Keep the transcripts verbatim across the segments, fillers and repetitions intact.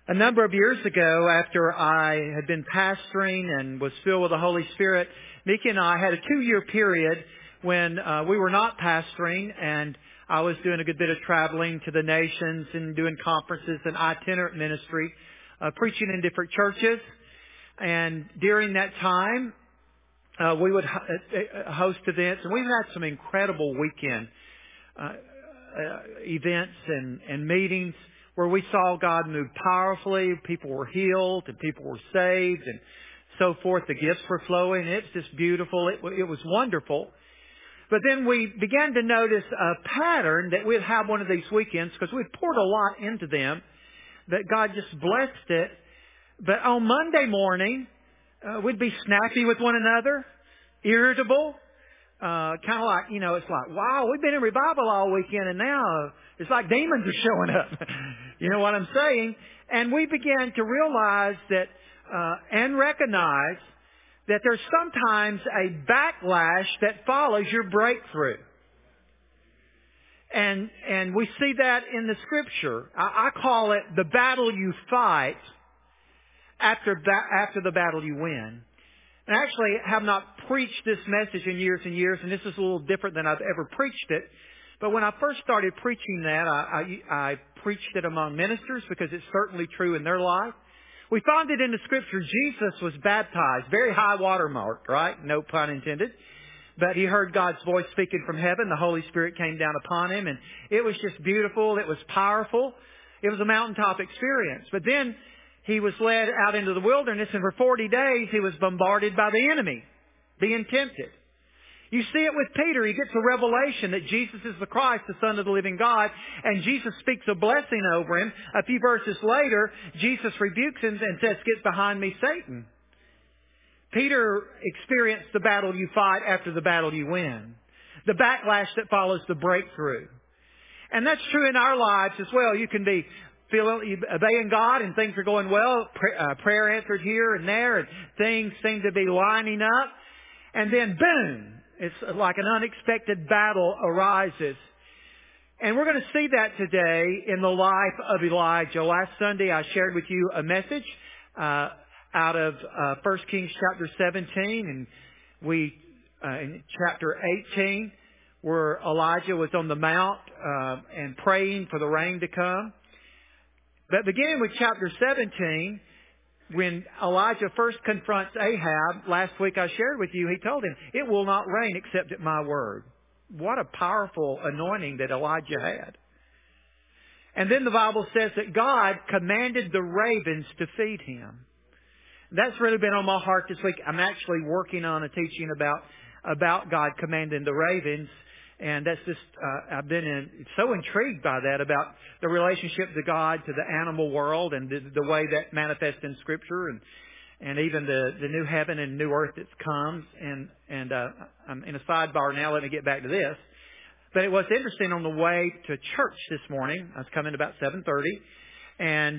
A number of years ago, after I had been pastoring and was filled with the Holy Spirit, Mickey and I had a two-year period when uh, we were not pastoring, and I was doing a good bit of traveling to the nations and doing conferences and itinerant ministry, uh, preaching in different churches. And during that time, uh, we would ho- host events, and we've had some incredible weekend uh, uh, events and, and meetings where we saw God move powerfully. People were healed and people were saved and so forth. The gifts were flowing. It's just beautiful. It, it was wonderful. But then we began to notice a pattern that we'd have one of these weekends because we'd poured a lot into them, that God just blessed it. But on Monday morning, uh, we'd be snappy with one another, irritable, uh, kind of like, you know, it's like, wow, we've been in revival all weekend and now it's like demons are showing up. You know what I'm saying? And we began to realize that, uh, and recognize that there's sometimes a backlash that follows your breakthrough. And, and we see that in the Scripture. I, I call it the battle you fight after, ba- after the battle you win. And I actually have not preached this message in years and years, and this is a little different than I've ever preached it. But when I first started preaching that, I, I, I preached it among ministers because it's certainly true in their life. We found it in the Scripture. Jesus was baptized, very high water mark, right? No pun intended. But he heard God's voice speaking from heaven. The Holy Spirit came down upon him, and it was just beautiful. It was powerful. It was a mountaintop experience. But then he was led out into the wilderness, and for forty days he was bombarded by the enemy, being tempted. You see it with Peter. He gets a revelation that Jesus is the Christ, the Son of the living God, and Jesus speaks a blessing over him. A few verses later, Jesus rebukes him and says, "Get behind me, Satan." Peter experienced the battle you fight after the battle you win. The backlash that follows the breakthrough. And that's true in our lives as well. You can be feeling, obeying God and things are going well, uh, prayer answered here and there, and things seem to be lining up. And then boom, it's like an unexpected battle arises. And we're going to see that today in the life of Elijah. Last Sunday I shared with you a message uh, out of uh, First Kings chapter seventeen, and we uh, in chapter eighteen, where Elijah was on the mount uh, and praying for the rain to come. But beginning with chapter seventeen, when Elijah first confronts Ahab, last week I shared with you, he told him, "It will not rain except at my word." What a powerful anointing that Elijah had. And then the Bible says that God commanded the ravens to feed him. That's really been on my heart this week. I'm actually working on a teaching about, about God commanding the ravens. And that's just, uh, I've been in, so intrigued by that, about the relationship to God, to the animal world, and the, the way that manifests in Scripture, and and even the, the new heaven and new earth that comes. And, and uh, I'm in a sidebar now. Let me get back to this. But it was interesting on the way to church this morning. I was coming about seven thirty, and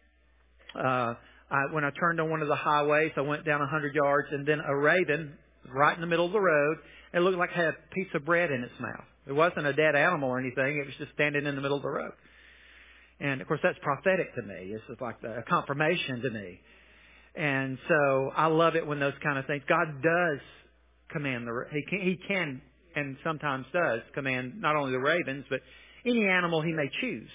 uh, I, when I turned on one of the highways, I went down one hundred yards, and then a raven right in the middle of the road. It looked like it had a piece of bread in its mouth. It wasn't a dead animal or anything. It was just standing in the middle of the road. And, of course, that's prophetic to me. It's just like a confirmation to me. And so I love it when those kind of things. God does command the... He can, he can and sometimes does command not only the ravens, but any animal he may choose.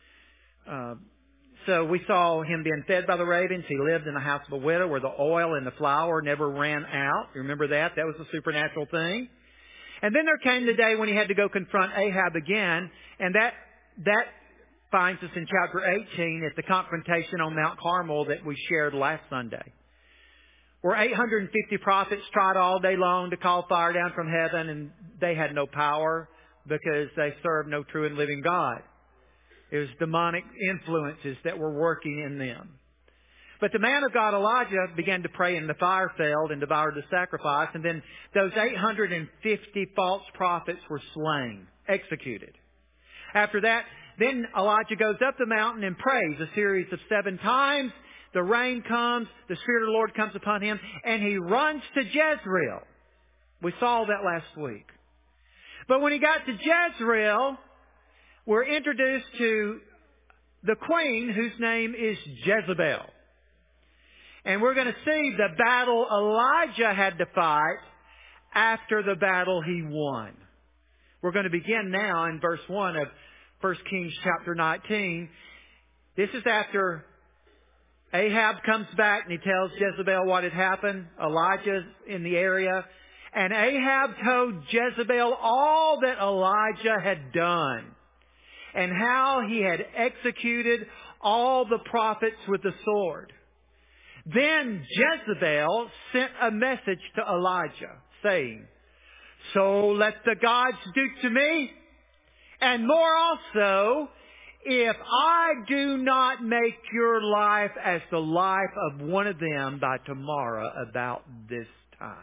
Uh, so we saw him being fed by the ravens. He lived in the house of a widow where the oil and the flour never ran out. You remember that? That was a supernatural thing. And then there came the day when he had to go confront Ahab again. And that that finds us in chapter eighteen at the confrontation on Mount Carmel that we shared last Sunday. Where eight hundred fifty prophets tried all day long to call fire down from heaven, and they had no power because they served no true and living God. It was demonic influences that were working in them. But the man of God, Elijah, began to pray, and the fire fell and devoured the sacrifice. And then those eight hundred fifty false prophets were slain, executed. After that, then Elijah goes up the mountain and prays a series of seven times. The rain comes, the Spirit of the Lord comes upon him, and he runs to Jezreel. We saw that last week. But when he got to Jezreel, we're introduced to the queen whose name is Jezebel. And we're going to see the battle Elijah had to fight after the battle he won. We're going to begin now in verse one of First Kings chapter nineteen. This is after Ahab comes back and he tells Jezebel what had happened. Elijah's in the area. And Ahab told Jezebel all that Elijah had done and how he had executed all the prophets with the sword. Then Jezebel sent a message to Elijah saying, "So let the gods do to me, and more also, if I do not make your life as the life of one of them by tomorrow about this time."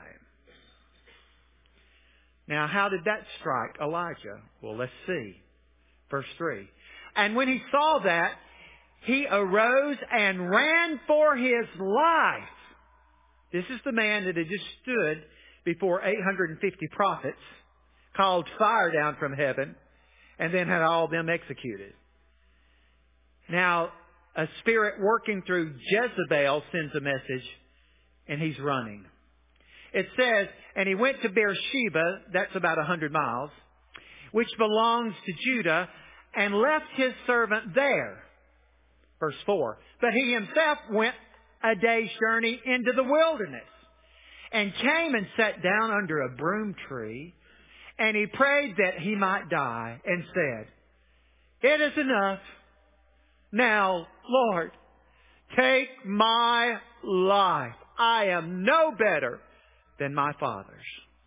Now, how did that strike Elijah? Well, let's see. Verse three. And when he saw that, he arose and ran for his life. This is the man that had just stood before eight hundred fifty prophets, called fire down from heaven, and then had all of them executed. Now, a spirit working through Jezebel sends a message, and he's running. It says, and he went to Beersheba, that's about a hundred miles, which belongs to Judah, and left his servant there. Verse four. But he himself went a day's journey into the wilderness, and came and sat down under a broom tree, and he prayed that he might die, and said, "It is enough. Now, Lord, take my life. I am no better than my fathers."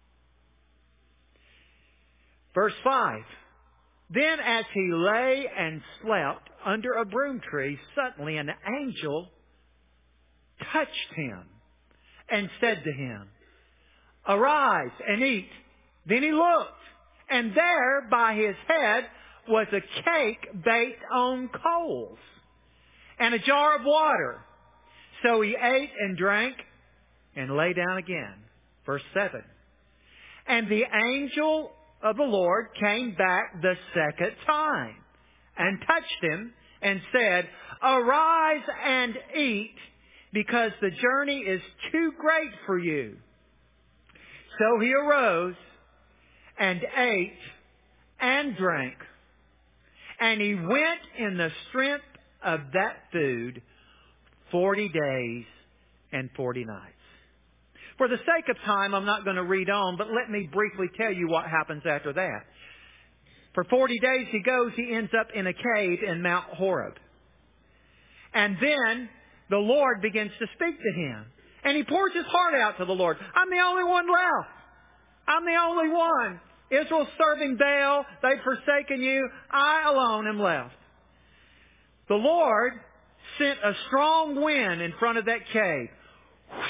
Verse five. Then as he lay and slept under a broom tree, suddenly an angel touched him and said to him, "Arise and eat." Then he looked, and there by his head was a cake baked on coals and a jar of water. So he ate and drank and lay down again. Verse seven. And the angel of the Lord came back the second time and touched him and said, "Arise and eat, because the journey is too great for you." So he arose and ate and drank, and he went in the strength of that food forty days and forty nights. For the sake of time, I'm not going to read on, but let me briefly tell you what happens after that. For forty days he goes, he ends up in a cave in Mount Horeb. And then the Lord begins to speak to him. And he pours his heart out to the Lord. I'm the only one left. I'm the only one. Israel's serving Baal. They've forsaken you. I alone am left. The Lord sent a strong wind in front of that cave. Whoosh.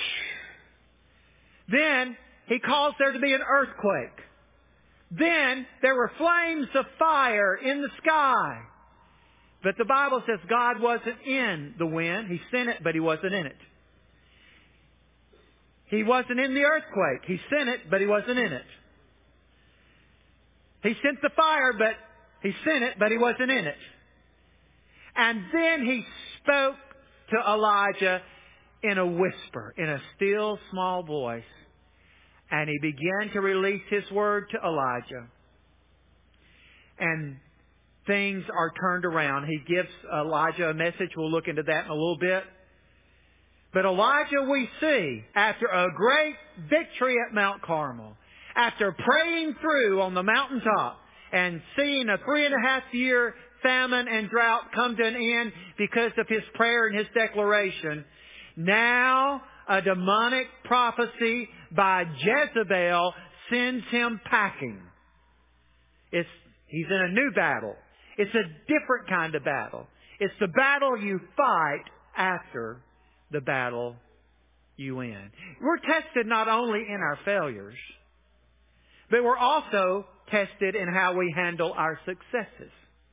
Then he caused there to be an earthquake. Then there were flames of fire in the sky. But the Bible says God wasn't in the wind. He sent it, but He wasn't in it. He wasn't in the earthquake. He sent it, but He wasn't in it. He sent the fire, but He sent it, but He wasn't in it. And then He spoke to Elijah in a whisper, in a still small voice. And He began to release His word to Elijah. And things are turned around. He gives Elijah a message. We'll look into that in a little bit. But Elijah, we see, after a great victory at Mount Carmel, after praying through on the mountaintop and seeing a three and a half year famine and drought come to an end because of his prayer and his declaration, now a demonic prophecy by Jezebel sends him packing. It's, he's in a new battle. It's a different kind of battle. It's the battle you fight after the battle you win. We're tested not only in our failures, but we're also tested in how we handle our successes.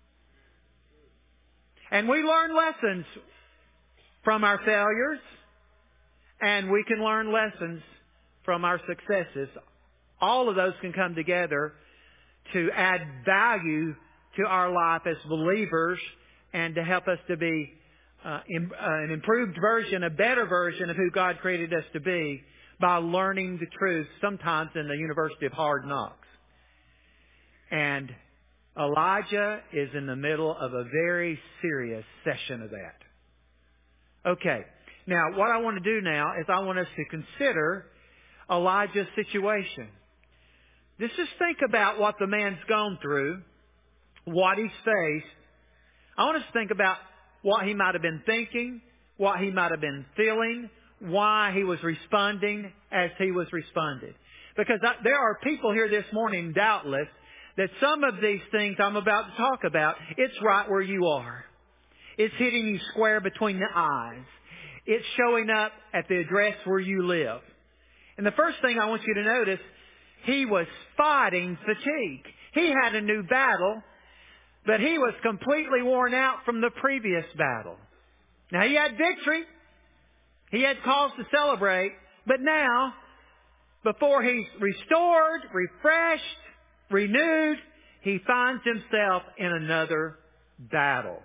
And we learn lessons from our failures, and we can learn lessons from our successes. All of those can come together to add value to our life as believers and to help us to be uh, in, uh, an improved version, a better version of who God created us to be by learning the truth, sometimes in the University of Hard Knocks. And Elijah is in the middle of a very serious session of that. Okay. Now, what I want to do now is I want us to consider Elijah's situation. Just just think about what the man's gone through, what he's faced. I want us to think about what he might have been thinking, what he might have been feeling, why he was responding as he was responded. Because there are people here this morning, doubtless, that some of these things I'm about to talk about, it's right where you are. It's hitting you square between the eyes. It's showing up at the address where you live. And the first thing I want you to notice, he was fighting fatigue. He had a new battle, but he was completely worn out from the previous battle. Now, he had victory. He had cause to celebrate. But now, before he's restored, refreshed, renewed, he finds himself in another battle.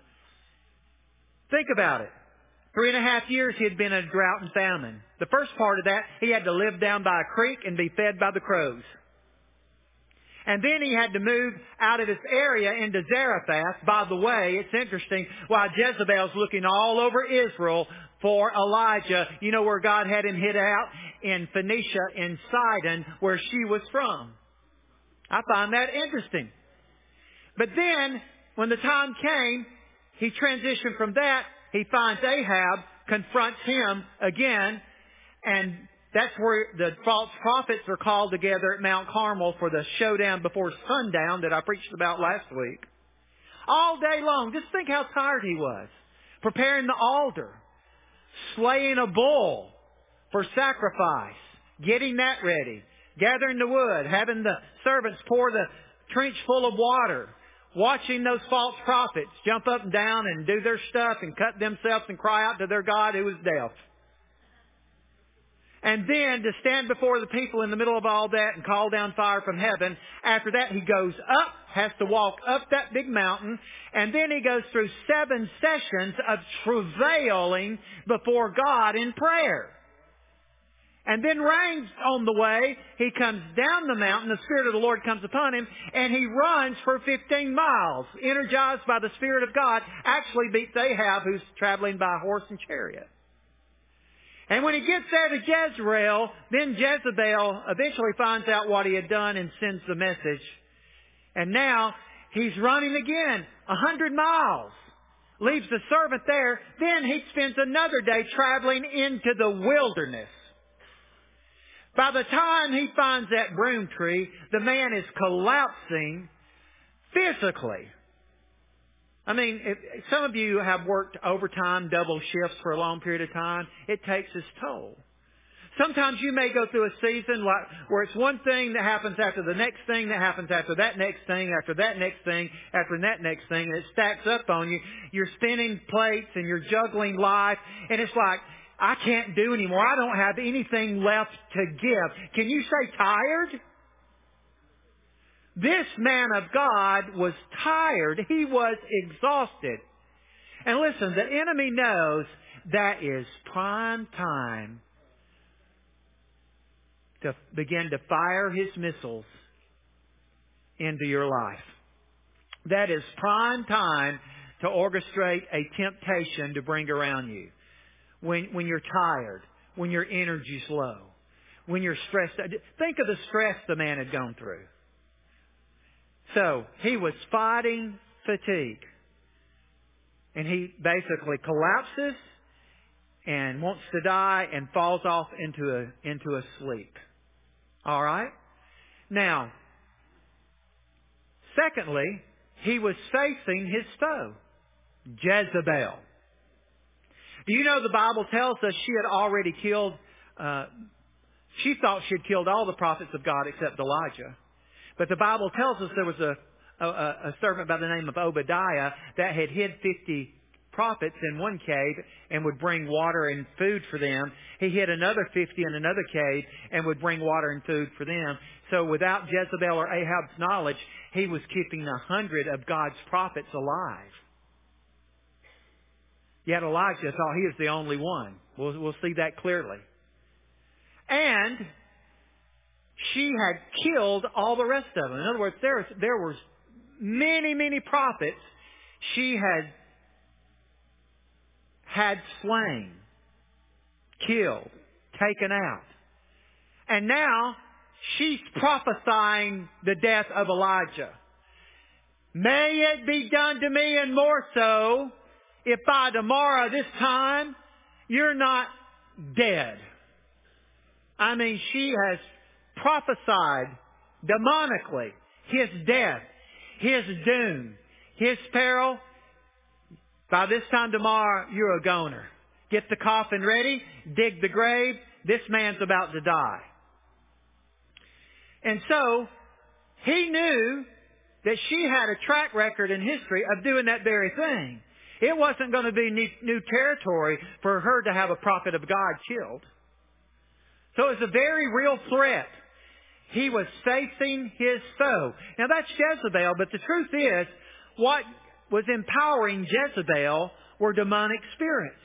Think about it. Three and a half years he had been in a drought and famine. The first part of that, he had to live down by a creek and be fed by the crows. And then he had to move out of this area into Zarephath. By the way, it's interesting, while Jezebel's looking all over Israel for Elijah, you know where God had him hid out? In Phoenicia, in Sidon, where she was from. I find that interesting. But then, when the time came, he transitioned from that. He finds Ahab, confronts him again, and that's where the false prophets are called together at Mount Carmel for the showdown before sundown that I preached about last week. All day long, just think how tired he was. Preparing the altar, slaying a bull for sacrifice, getting that ready, gathering the wood, having the servants pour the trench full of water, watching those false prophets jump up and down and do their stuff and cut themselves and cry out to their God who is deaf. And then to stand before the people in the middle of all that and call down fire from heaven. After that, he goes up, has to walk up that big mountain, and then he goes through seven sessions of travailing before God in prayer. And then rains on the way. He comes down the mountain. The Spirit of the Lord comes upon him. And he runs for fifteen miles. Energized by the Spirit of God. Actually beats Ahab, who's traveling by horse and chariot. And when he gets there to Jezreel, then Jezebel eventually finds out what he had done and sends the message. And now he's running again. A hundred miles. Leaves the servant there. Then he spends another day traveling into the wilderness. By the time he finds that broom tree, the man is collapsing physically. I mean, if, some of you have worked overtime, double shifts for a long period of time. It takes its toll. Sometimes you may go through a season like where it's one thing that happens after the next thing that happens after that next thing, after that next thing, after that next thing, and it stacks up on you. You're spinning plates and you're juggling life, and it's like, I can't do anymore. I don't have anything left to give. Can you say tired? This man of God was tired. He was exhausted. And listen, the enemy knows that is prime time to begin to fire his missiles into your life. That is prime time to orchestrate a temptation to bring around you. When, when you're tired, when your energy's low, when you're stressed. Think of the stress the man had gone through. So, he was fighting fatigue. And he basically collapses and wants to die and falls off into a, into a sleep. Alright? Now, secondly, he was facing his foe, Jezebel. Do you know the Bible tells us she had already killed, uh, she thought she had killed all the prophets of God except Elijah. But the Bible tells us there was a, a, a servant by the name of Obadiah that had hid fifty prophets in one cave and would bring water and food for them. He hid another fifty in another cave and would bring water and food for them. So without Jezebel or Ahab's knowledge, he was keeping a hundred of God's prophets alive. Yet Elijah thought he was the only one. We'll, we'll see that clearly. And she had killed all the rest of them. In other words, there, there was many, many prophets she had had slain, killed, taken out. And now she's prophesying the death of Elijah. May it be done to me and more so if by tomorrow this time you're not dead. I mean, she has prophesied demonically his death, his doom, his peril. By this time tomorrow, you're a goner. Get the coffin ready, dig the grave. This man's about to die. And so, he knew that she had a track record in history of doing that very thing. It wasn't going to be new territory for her to have a prophet of God killed. So it was a very real threat. He was facing his foe. Now that's Jezebel, but the truth is, what was empowering Jezebel were demonic spirits.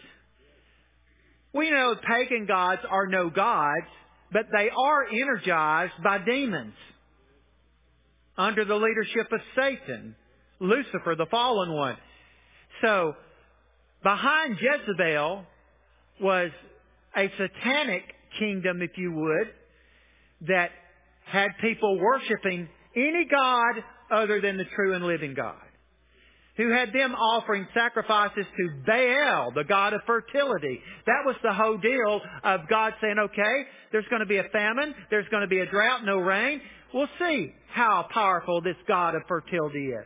We know pagan gods are no gods, but they are energized by demons under the leadership of Satan, Lucifer, the fallen one. So, behind Jezebel was a satanic kingdom, if you would, that had people worshiping any god other than the true and living God, who had them offering sacrifices to Baal, the god of fertility. That was the whole deal of God saying, okay, there's going to be a famine, there's going to be a drought, no rain. We'll see how powerful this god of fertility is.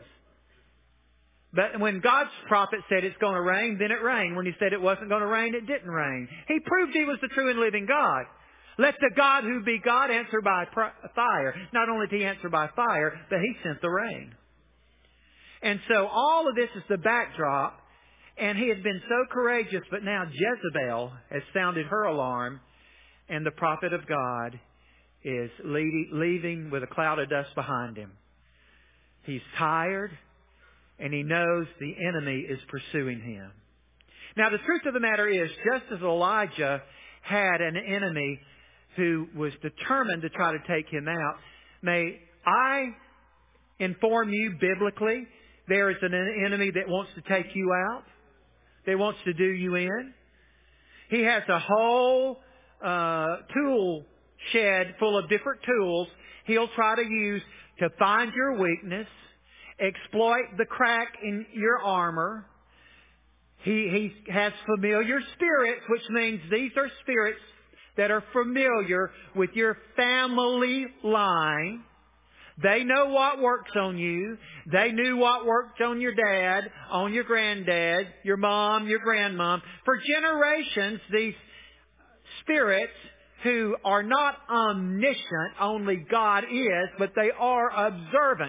But when God's prophet said it's going to rain, then it rained. When He said it wasn't going to rain, it didn't rain. He proved He was the true and living God. Let the God who be God answer by fire. Not only did He answer by fire, but He sent the rain. And so all of this is the backdrop. And he had been so courageous, but now Jezebel has sounded her alarm. And the prophet of God is leaving with a cloud of dust behind him. He's tired. And he knows the enemy is pursuing him. Now the truth of the matter is, just as Elijah had an enemy who was determined to try to take him out, may I inform you biblically, there is an enemy that wants to take you out, that wants to do you in. He has a whole uh, tool shed full of different tools he'll try to use to find your weakness, exploit the crack in your armor. He, he has familiar spirits, which means these are spirits that are familiar with your family line. They know what works on you. They knew what worked on your dad, on your granddad, your mom, your grandmom. For generations, these spirits who are not omniscient, only God is, but they are observant.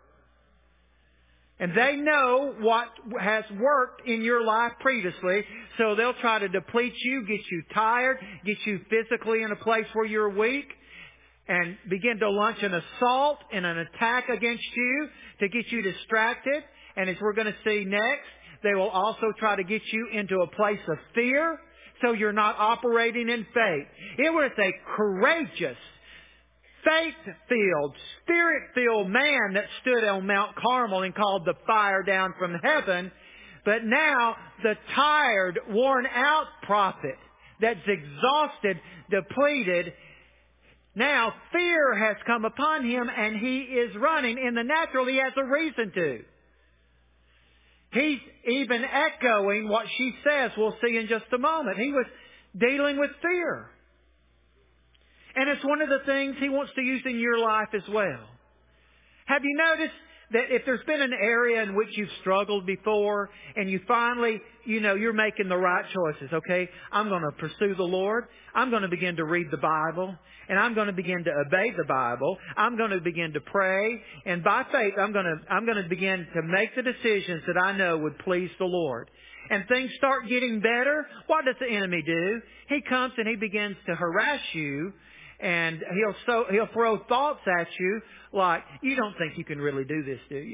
And they know what has worked in your life previously, so they'll try to deplete you, get you tired, get you physically in a place where you're weak, and begin to launch an assault and an attack against you to get you distracted. And as we're going to see next, they will also try to get you into a place of fear, so you're not operating in faith. It was a courageous, faith-filled, spirit-filled man that stood on Mount Carmel and called the fire down from heaven. But now the tired, worn-out prophet that's exhausted, depleted, now fear has come upon him and he is running. In the natural, he has a reason to. He's even echoing what she says. We'll see in just a moment. He was dealing with fear. And it's one of the things he wants to use in your life as well. Have you noticed that if there's been an area in which you've struggled before and you finally, you know, you're making the right choices, okay? I'm going to pursue the Lord. I'm going to begin to read the Bible. And I'm going to begin to obey the Bible. I'm going to begin to pray. And by faith, I'm going to, I'm going to begin to make the decisions that I know would please the Lord. And things start getting better. What does the enemy do? He comes and he begins to harass you. And he'll so he'll throw thoughts at you like, you don't think you can really do this, do you?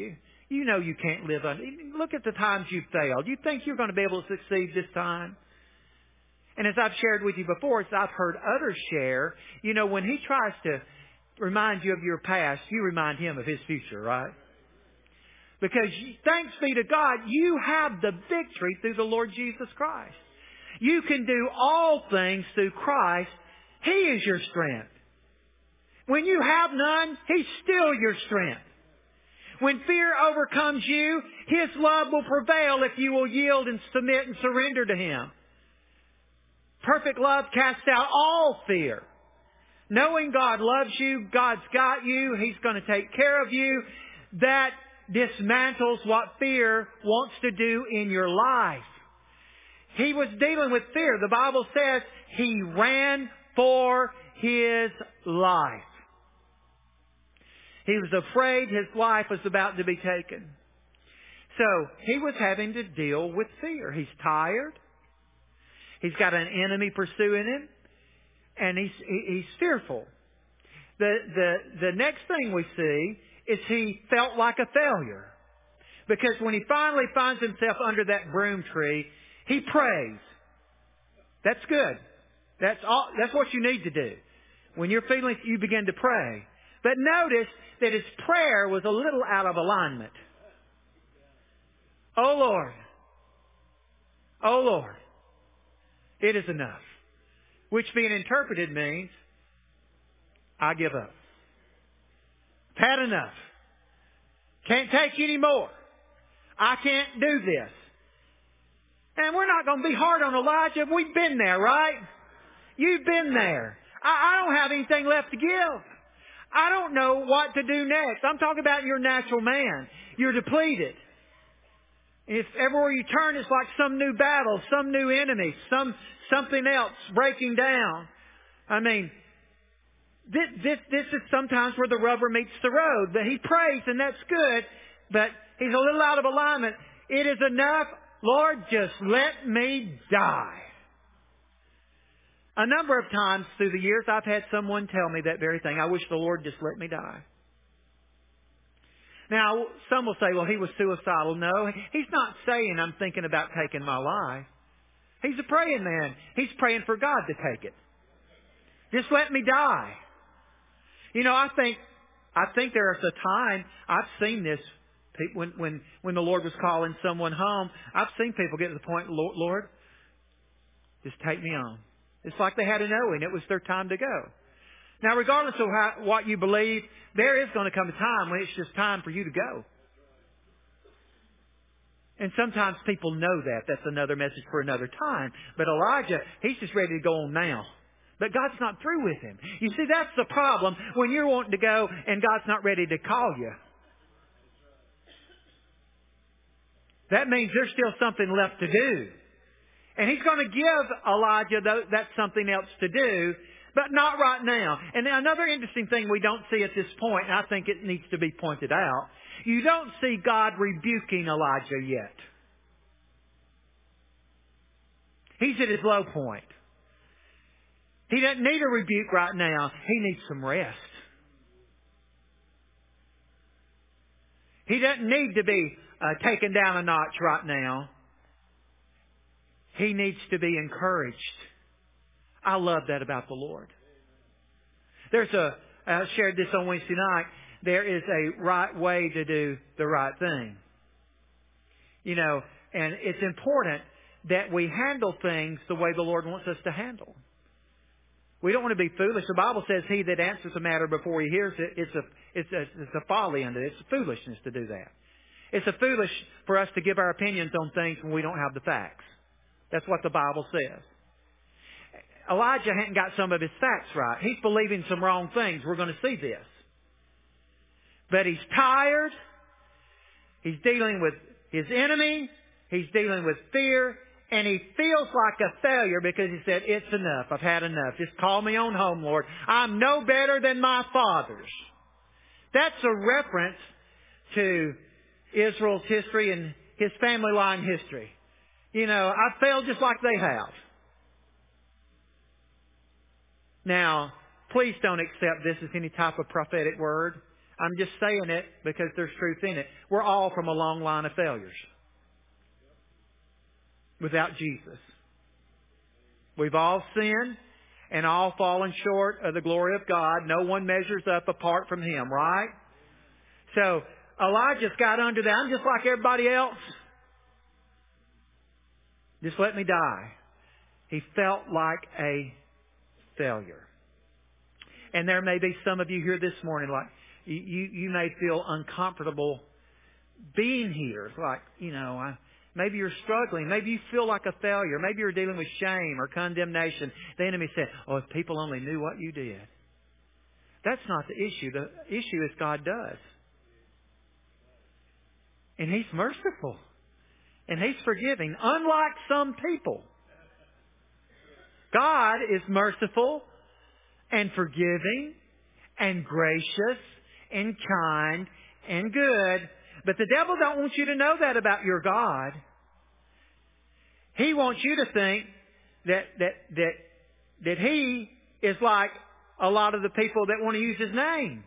You know you can't live under. Look at the times you've failed. You think you're going to be able to succeed this time? And as I've shared with you before, as I've heard others share, you know, when he tries to remind you of your past, you remind him of his future, right? Because thanks be to God, you have the victory through the Lord Jesus Christ. You can do all things through Christ. He is your strength. When you have none, He's still your strength. When fear overcomes you, His love will prevail if you will yield and submit and surrender to Him. Perfect love casts out all fear. Knowing God loves you, God's got you, He's going to take care of you, that dismantles what fear wants to do in your life. He was dealing with fear. The Bible says he ran for his life. He was afraid his life was about to be taken. So he was having to deal with fear. He's tired. He's got an enemy pursuing him. And he's, he's fearful. The, the, the next thing we see is he felt like a failure. Because when he finally finds himself under that broom tree, he prays. That's good. That's all, that's what you need to do. When you're feeling, you begin to pray. But notice that his prayer was a little out of alignment. Oh Lord. Oh Lord. It is enough. Which being interpreted means, I give up. I've had enough. Can't take any more. I can't do this. And we're not going to be hard on Elijah. We've been there, right? You've been there. I, I don't have anything left to give. I don't know what to do next. I'm talking about your natural man. You're depleted. If everywhere you turn, it's like some new battle, some new enemy, some something else breaking down. I mean, this, this, this is sometimes where the rubber meets the road. But he prays, and that's good. But he's a little out of alignment. It is enough. Lord, just let me die. A number of times through the years, I've had someone tell me that very thing. I wish the Lord just let me die. Now, some will say, well, he was suicidal. No, he's not saying I'm thinking about taking my life. He's a praying man. He's praying for God to take it. Just let me die. You know, I think, I think there is a time, I've seen this, when, when, when the Lord was calling someone home, I've seen people get to the point, Lord, just take me on. It's like they had a knowing. It was their time to go. Now, regardless of how, what you believe, there is going to come a time when it's just time for you to go. And sometimes people know that. That's another message for another time. But Elijah, he's just ready to go on now. But God's not through with him. You see, that's the problem when you're wanting to go and God's not ready to call you. That means there's still something left to do. And He's going to give Elijah that something else to do, but not right now. And another interesting thing we don't see at this point, and I think it needs to be pointed out, you don't see God rebuking Elijah yet. He's at his low point. He doesn't need a rebuke right now. He needs some rest. He doesn't need to be uh, taken down a notch right now. He needs to be encouraged. I love that about the Lord. There's a, I shared this on Wednesday night, there is a right way to do the right thing. You know, and it's important that we handle things the way the Lord wants us to handle. We don't want to be foolish. The Bible says, he that answers a matter before he hears it, it's a, it's a, it's a folly unto it. It's a foolishness to do that. It's a foolish for us to give our opinions on things when we don't have the facts. That's what the Bible says. Elijah hadn't got some of his facts right. He's believing some wrong things. We're going to see this. But he's tired. He's dealing with his enemy. He's dealing with fear. And he feels like a failure because he said, it's enough. I've had enough. Just call me on home, Lord. I'm no better than my fathers. That's a reference to Israel's history and his family line history. You know, I failed just like they have. Now, please don't accept this as any type of prophetic word. I'm just saying it because there's truth in it. We're all from a long line of failures. Without Jesus. We've all sinned and all fallen short of the glory of God. No one measures up apart from Him, right? So Elijah's got under that. I'm just like everybody else. Just let me die. He felt like a failure. And there may be some of you here this morning, like you, you, you may feel uncomfortable being here. It's like, you know, I, maybe you're struggling. Maybe you feel like a failure. Maybe you're dealing with shame or condemnation. The enemy said, oh, if people only knew what you did. That's not the issue. The issue is God does. And He's merciful. And He's forgiving. Unlike some people. God is merciful and forgiving and gracious and kind and good. But the devil don't want you to know that about your God. He wants you to think that that that that He is like a lot of the people that want to use His name.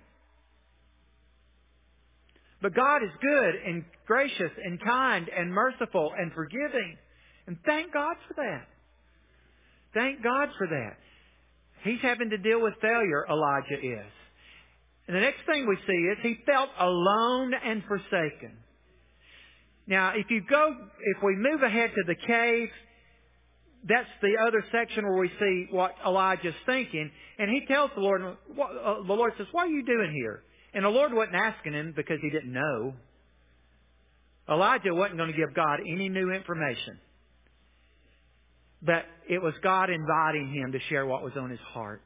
But God is good and gracious and kind and merciful and forgiving. And thank God for that. Thank God for that. He's having to deal with failure, Elijah is. And the next thing we see is he felt alone and forsaken. Now, if you go, if we move ahead to the cave, that's the other section where we see what Elijah's thinking. And he tells the Lord, the Lord says, what are you doing here? And the Lord wasn't asking him because he didn't know. Elijah wasn't going to give God any new information. But it was God inviting him to share what was on his heart.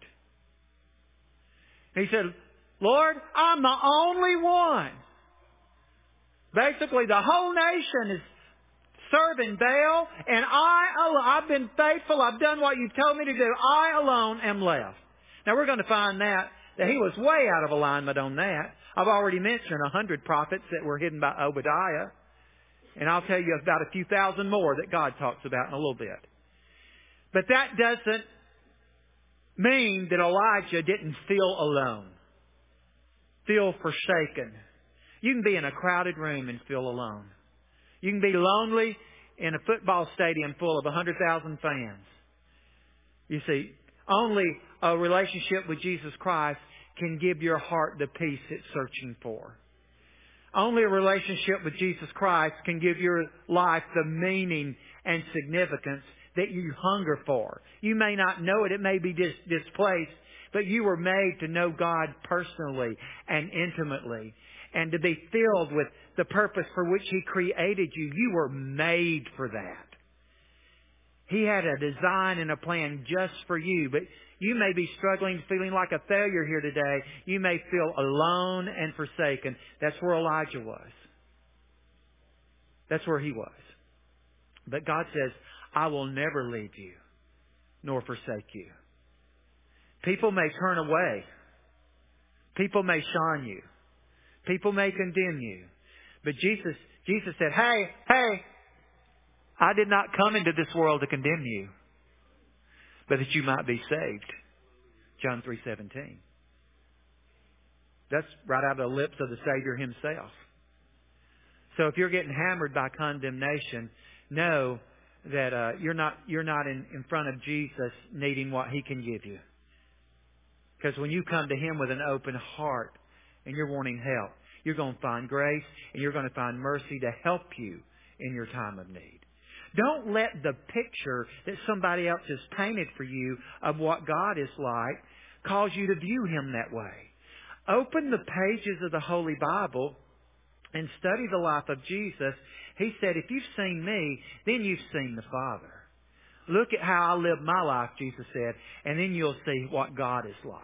He said, Lord, I'm the only one. Basically, the whole nation is serving Baal, and I, I've been faithful. I've done what you've told me to do. I alone am left. Now, we're going to find that, that he was way out of alignment on that. I've already mentioned a hundred prophets that were hidden by Obadiah. And I'll tell you about a few thousand more that God talks about in a little bit. But that doesn't mean that Elijah didn't feel alone. Feel forsaken. You can be in a crowded room and feel alone. You can be lonely in a football stadium full of one hundred thousand fans. You see, only a relationship with Jesus Christ can give your heart the peace it's searching for. Only a relationship with Jesus Christ can give your life the meaning and significance that you hunger for. You may not know it. It may be dis- displaced. But you were made to know God personally and intimately. And to be filled with the purpose for which He created you. You were made for that. He had a design and a plan just for you. But you may be struggling, feeling like a failure here today. You may feel alone and forsaken. That's where Elijah was. That's where he was. But God says, I will never leave you nor forsake you. People may turn away. People may shun you. People may condemn you. But Jesus, Jesus said, hey, hey, I did not come into this world to condemn you, but that you might be saved. John three seventeen. That's right out of the lips of the Savior Himself. So if you're getting hammered by condemnation, know that uh, you're not you're not in, in front of Jesus needing what He can give you. Because when you come to Him with an open heart and you're wanting help, you're going to find grace and you're going to find mercy to help you in your time of need. Don't let the picture that somebody else has painted for you of what God is like cause you to view Him that way. Open the pages of the Holy Bible and study the life of Jesus. He said, if you've seen me, then you've seen the Father. Look at how I live my life, Jesus said, and then you'll see what God is like.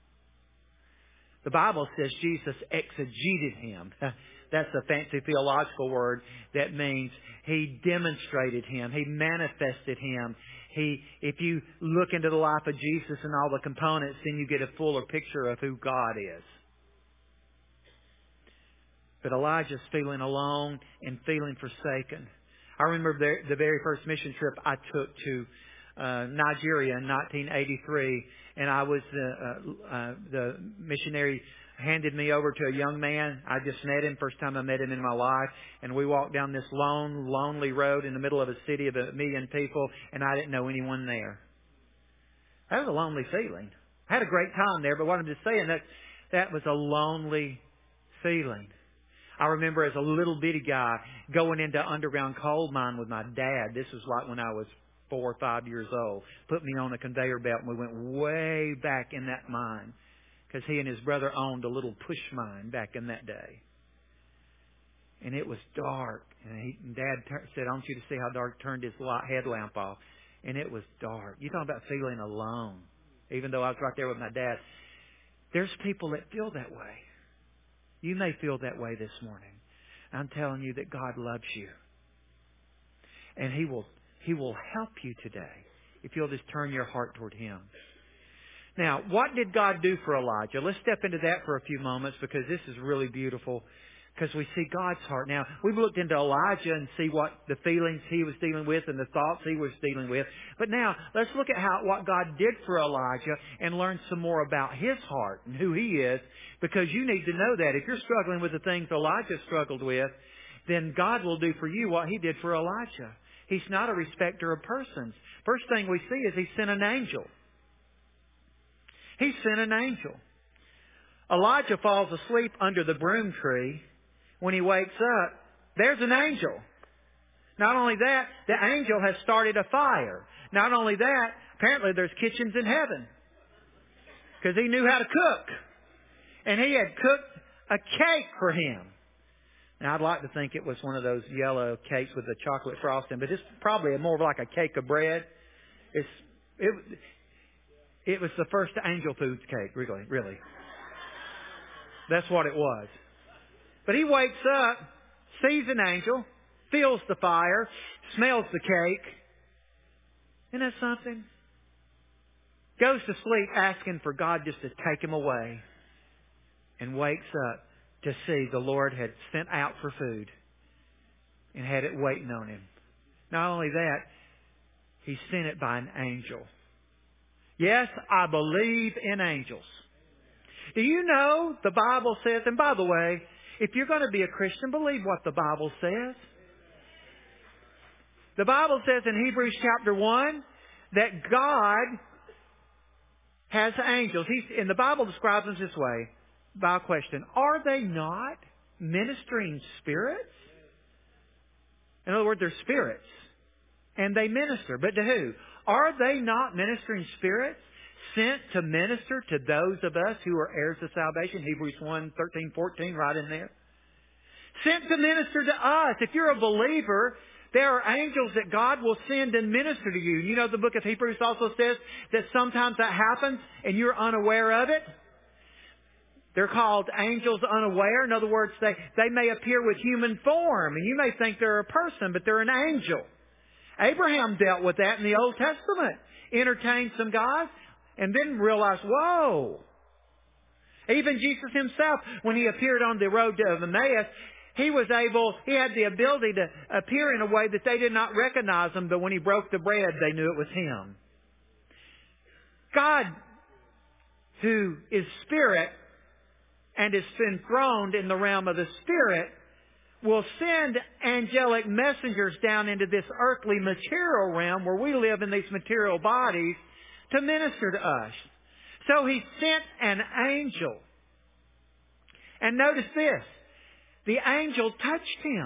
The Bible says Jesus exegeted Him. That's a fancy theological word that means He demonstrated Him. He manifested Him. He, if you look into the life of Jesus and all the components, then you get a fuller picture of who God is. But Elijah's feeling alone and feeling forsaken. I remember the, the very first mission trip I took to uh, Nigeria in nineteen eighty-three, and I was the, uh, uh, the missionary handed me over to a young man. I just met him, first time I met him in my life. And we walked down this lone, lonely road in the middle of a city of a million people, and I didn't know anyone there. That was a lonely feeling. I had a great time there, but what I'm just saying, that that was a lonely feeling. I remember as a little bitty guy going into underground coal mine with my dad. This was like when I was four or five years old. Put me on a conveyor belt and we went way back in that mine because he and his brother owned a little push mine back in that day. And it was dark. And, he, and Dad tur- said, I want you to see how dark, turned his light, headlamp off. And it was dark. You talk about feeling alone. Even though I was right there with my dad. There's people that feel that way. You may feel that way this morning. I'm telling you that God loves you. And He will, He will help you today if you'll just turn your heart toward Him. Now, what did God do for Elijah? Let's step into that for a few moments because this is really beautiful. Because we see God's heart. Now, we've looked into Elijah and see what the feelings he was dealing with and the thoughts he was dealing with. But now, let's look at how what God did for Elijah and learn some more about his heart and who he is. Because you need to know that. If you're struggling with the things Elijah struggled with, then God will do for you what He did for Elijah. He's not a respecter of persons. First thing we see is He sent an angel. He sent an angel. Elijah falls asleep under the broom tree. When he wakes up, there's an angel. Not only that, the angel has started a fire. Not only that, apparently there's kitchens in heaven. Because he knew how to cook. And he had cooked a cake for him. Now, I'd like to think it was one of those yellow cakes with the chocolate frosting, but it's probably more like a cake of bread. It's it, it was the first Angel Foods cake, really, really. That's what it was. But he wakes up, sees an angel, feels the fire, smells the cake. Isn't that something? Goes to sleep asking for God just to take him away. And wakes up to see the Lord had sent out for food and had it waiting on him. Not only that, He sent it by an angel. Yes, I believe in angels. Do you know the Bible says, and by the way, if you're going to be a Christian, believe what the Bible says. The Bible says in Hebrews chapter one that God has angels. He's, and the Bible describes them this way, by a question, are they not ministering spirits? In other words, they're spirits. And they minister. But to who? Are they not ministering spirits sent to minister to those of us who are heirs of salvation? Hebrews one, thirteen, fourteen, right in there. Sent to minister to us. If you're a believer, there are angels that God will send and minister to you. You know, the book of Hebrews also says that sometimes that happens and you're unaware of it. They're called angels unaware. In other words, they, they may appear with human form, and you may think they're a person, but they're an angel. Abraham dealt with that in the Old Testament. Entertained some guys, and then realized, whoa. Even Jesus Himself, when He appeared on the road to Emmaus, He was able, He had the ability to appear in a way that they did not recognize Him, but when He broke the bread, they knew it was Him. God, who is Spirit, and is enthroned in the realm of the Spirit, will send angelic messengers down into this earthly material realm where we live in these material bodies to minister to us. So He sent an angel. And notice this. The angel touched him.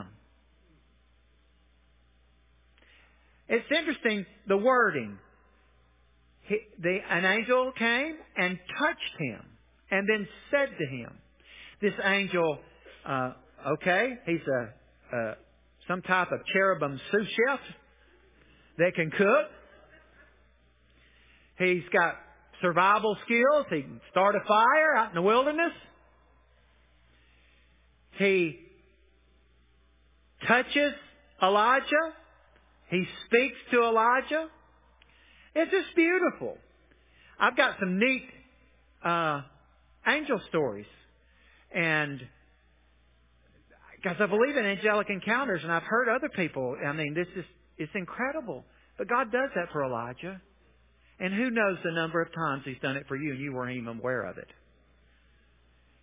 It's interesting, the wording. He, the, an angel came and touched him. And then said to him, this angel, uh, okay, he's a, uh, some type of cherubim sous chef that can cook. He's got survival skills. He can start a fire out in the wilderness. He touches Elijah. He speaks to Elijah. It's just beautiful. I've got some neat uh angel stories. And because I believe in angelic encounters, and I've heard other people, I mean, this is, it's incredible. But God does that for Elijah. And who knows the number of times He's done it for you and you weren't even aware of it.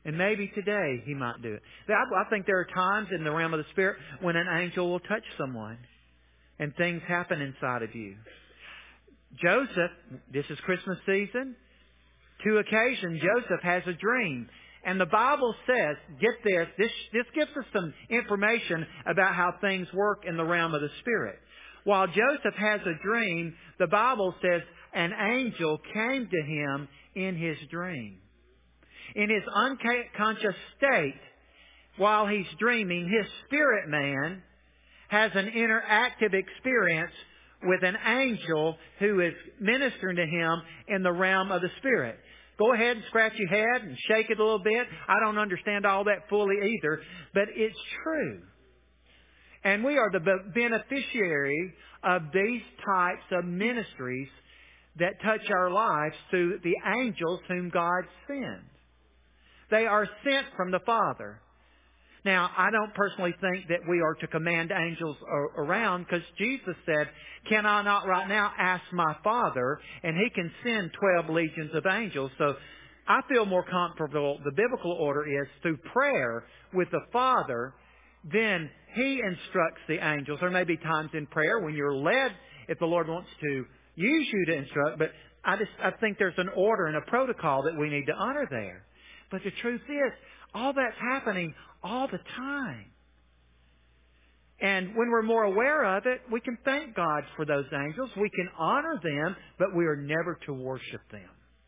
And maybe today He might do it. I, I think there are times in the realm of the Spirit when an angel will touch someone and things happen inside of you. Joseph, this is Christmas season. Two occasions, Joseph has a dream. And the Bible says, get this, this, this gives us some information about how things work in the realm of the Spirit. While Joseph has a dream, the Bible says an angel came to him in his dream. In his unconscious state, while he's dreaming, his spirit man has an interactive experience with an angel who is ministering to him in the realm of the Spirit. Go ahead and scratch your head and shake it a little bit. I don't understand all that fully either, but it's true. And we are the beneficiary of these types of ministries that touch our lives through the angels whom God sends. They are sent from the Father. Now, I don't personally think that we are to command angels around, because Jesus said, can I not right now ask my Father, and He can send twelve legions of angels. So I feel more comfortable. The biblical order is through prayer with the Father, then He instructs the angels. There may be times in prayer when you're led, if the Lord wants to use you to instruct, but I just I think there's an order and a protocol that we need to honor there. But the truth is, all that's happening all the time. And when we're more aware of it, we can thank God for those angels. We can honor them, but we are never to worship them.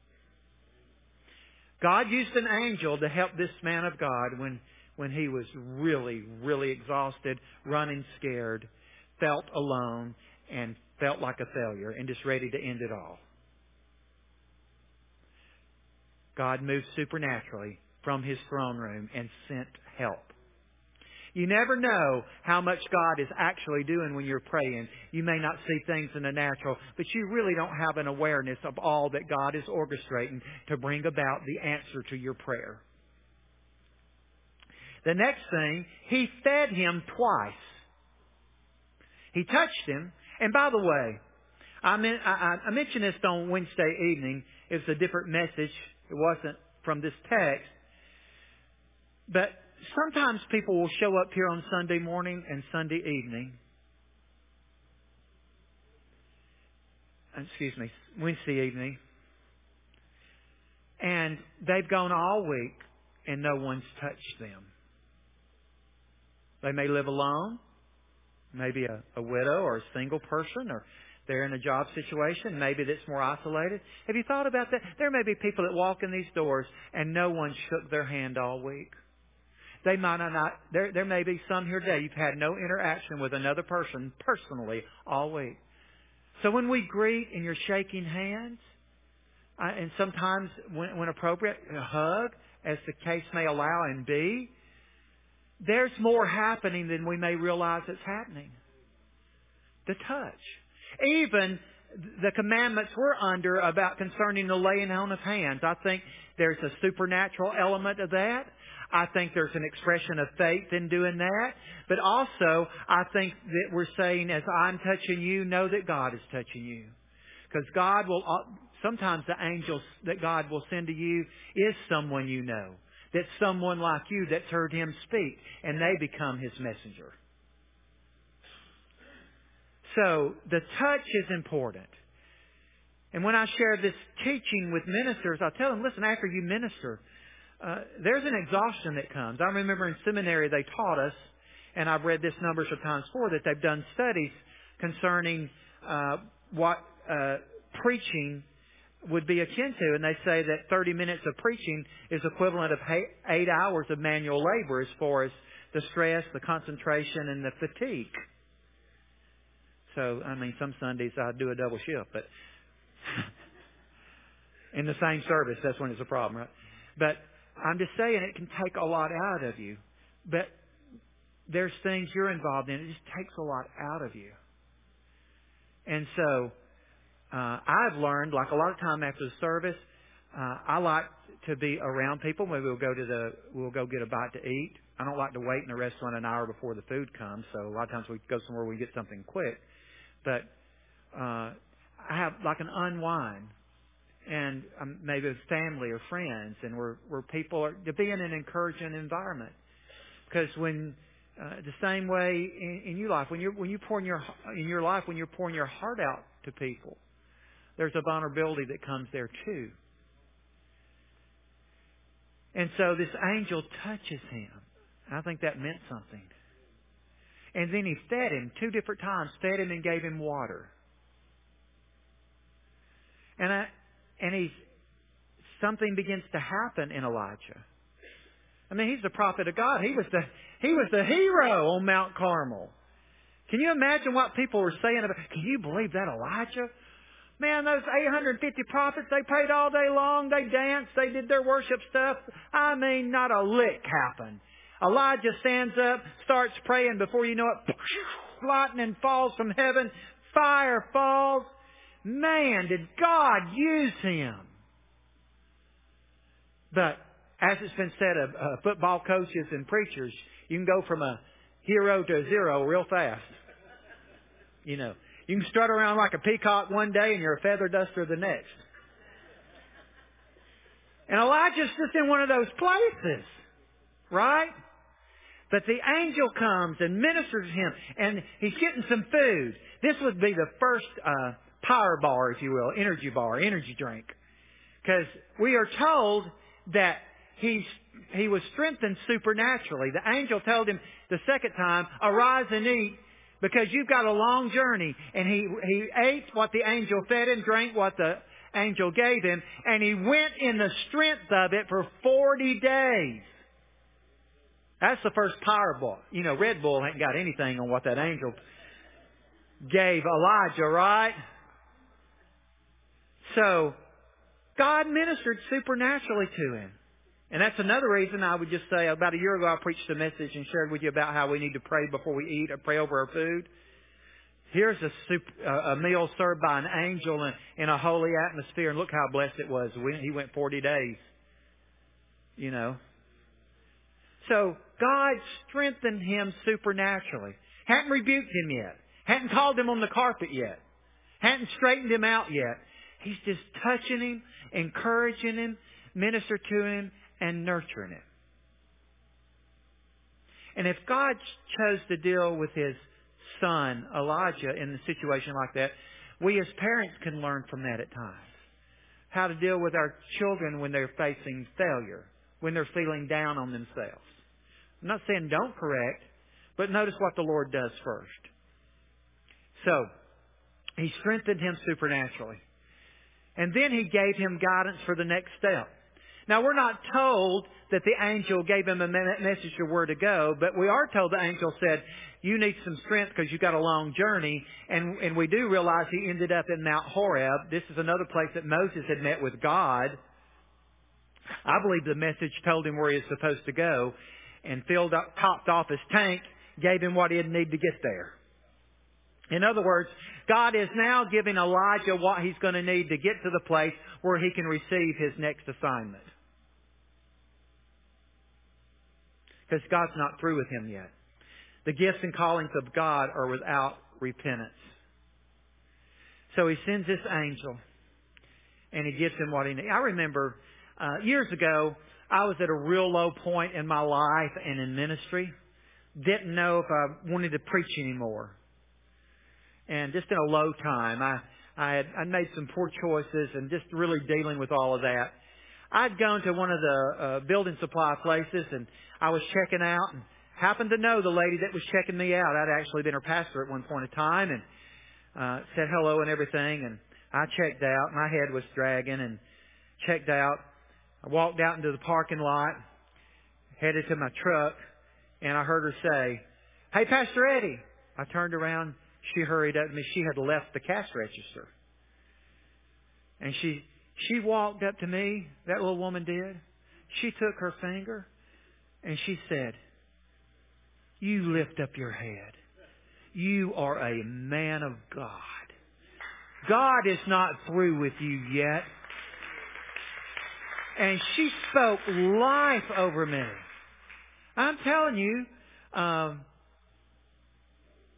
God used an angel to help this man of God when, when he was really, really exhausted, running scared, felt alone, and felt like a failure, and just ready to end it all. God moved supernaturally from His throne room and sent help. You never know how much God is actually doing when you're praying. You may not see things in the natural, but you really don't have an awareness of all that God is orchestrating to bring about the answer to your prayer. The next thing, He fed him twice. He touched him. And by the way, I, mean, I, I mentioned this on Wednesday evening. It was a different message. It wasn't from this text. But sometimes people will show up here on Sunday morning and Sunday evening. Excuse me, Wednesday evening. And they've gone all week and no one's touched them. They may live alone. Maybe a, a widow or a single person, or they're in a job situation, maybe that's more isolated. Have you thought about that? There may be people that walk in these doors and no one shook their hand all week. They might not, there, there may be some here today, you've had no interaction with another person personally all week. So when we greet and you're shaking hands, uh, and sometimes when, when appropriate, a hug, as the case may allow and be, there's more happening than we may realize that's happening. The touch. Even the commandments we're under about concerning the laying on of hands. I think there's a supernatural element of that. I think there's an expression of faith in doing that. But also, I think that we're saying, as I'm touching you, know that God is touching you. Because God will, sometimes the angels that God will send to you is someone you know. That's someone like you that's heard Him speak, and they become His messenger. So, the touch is important. And when I share this teaching with ministers, I tell them, listen, after you minister, uh, there's an exhaustion that comes. I remember in seminary they taught us, and I've read this numbers of times before, that they've done studies concerning uh, what uh, preaching would be akin to. And they say that thirty minutes of preaching is equivalent of eight hours of manual labor as far as the stress, the concentration, and the fatigue. So, I mean, some Sundays I do a double shift, but in the same service, that's when it's a problem, right? But I'm just saying it can take a lot out of you. But there's things you're involved in. It just takes a lot out of you. And so, Uh, I've learned, like a lot of time after the service, uh, I like to be around people. Maybe we'll go to the, we'll go get a bite to eat. I don't like to wait in a restaurant an hour before the food comes. So a lot of times we go somewhere we get something quick. But uh, I have like an unwind. and um, maybe with family or friends, and where where people are to be in an encouraging environment. Because when uh, the same way in, in your life, when you when you pour in your in your life, when you're pouring your heart out to people, there's a vulnerability that comes there too. And so this angel touches him. I think that meant something. And then he fed him two different times, fed him and gave him water. And I, and he's something begins to happen in Elijah. I mean, he's the prophet of God. He was the he was the hero on Mount Carmel. Can you imagine what people were saying about? Can you believe that Elijah? Man, those eight hundred fifty prophets, they prayed all day long. They danced. They did their worship stuff. I mean, not a lick happened. Elijah stands up, starts praying. Before you know it, lightning falls from heaven. Fire falls. Man, did God use him. But as it's been said of uh, football coaches and preachers, you can go from a hero to a zero real fast. You know. You can strut around like a peacock one day and you're a feather duster the next. And Elijah's just in one of those places. Right? But the angel comes and ministers to him. And he's getting some food. This would be the first uh, power bar, if you will. Energy bar, energy drink. Because we are told that he's, he was strengthened supernaturally. The angel told him the second time, arise and eat. Because you've got a long journey. And he, he ate what the angel fed him, drank what the angel gave him, and he went in the strength of it for forty days. That's the first power bar. You know, Red Bull ain't got anything on what that angel gave Elijah, right? So, God ministered supernaturally to him. And that's another reason I would just say, about a year ago I preached a message and shared with you about how we need to pray before we eat or pray over our food. Here's a, soup, uh, a meal served by an angel in, in a holy atmosphere, and look how blessed it was. We, he went forty days, you know. So God strengthened him supernaturally. Hadn't rebuked him yet. Hadn't called him on the carpet yet. Hadn't straightened him out yet. He's just touching him, encouraging him, minister to him, and nurturing him. And if God chose to deal with His son, Elijah, in a situation like that, we as parents can learn from that at times. How to deal with our children when they're facing failure, when they're feeling down on themselves. I'm not saying don't correct, but notice what the Lord does first. So, He strengthened him supernaturally. And then He gave him guidance for the next step. Now, we're not told that the angel gave him a message of where to go, but we are told the angel said, you need some strength because you've got a long journey. And, and we do realize he ended up in Mount Horeb. This is another place that Moses had met with God. I believe the message told him where he was supposed to go and filled up, topped off his tank, gave him what he'd need to get there. In other words, God is now giving Elijah what he's going to need to get to the place where he can receive his next assignment. Because God's not through with him yet. The gifts and callings of God are without repentance. So He sends this angel and He gives him what he needs. I remember uh, years ago, I was at a real low point in my life and in ministry. Didn't know if I wanted to preach anymore. And just in a low time, I, I had I made some poor choices and just really dealing with all of that. I'd gone to one of the uh, building supply places and I was checking out and happened to know the lady that was checking me out. I'd actually been her pastor at one point in time and uh, said hello and everything. And I checked out. My head was dragging and checked out. I walked out into the parking lot, headed to my truck, and I heard her say, "Hey, Pastor Eddie." I turned around. She hurried up to me. She had left the cash register. And she she walked up to me, that little woman did. She took her finger and she said, "You lift up your head. You are a man of God. God is not through with you yet." And she spoke life over me. I'm telling you, um,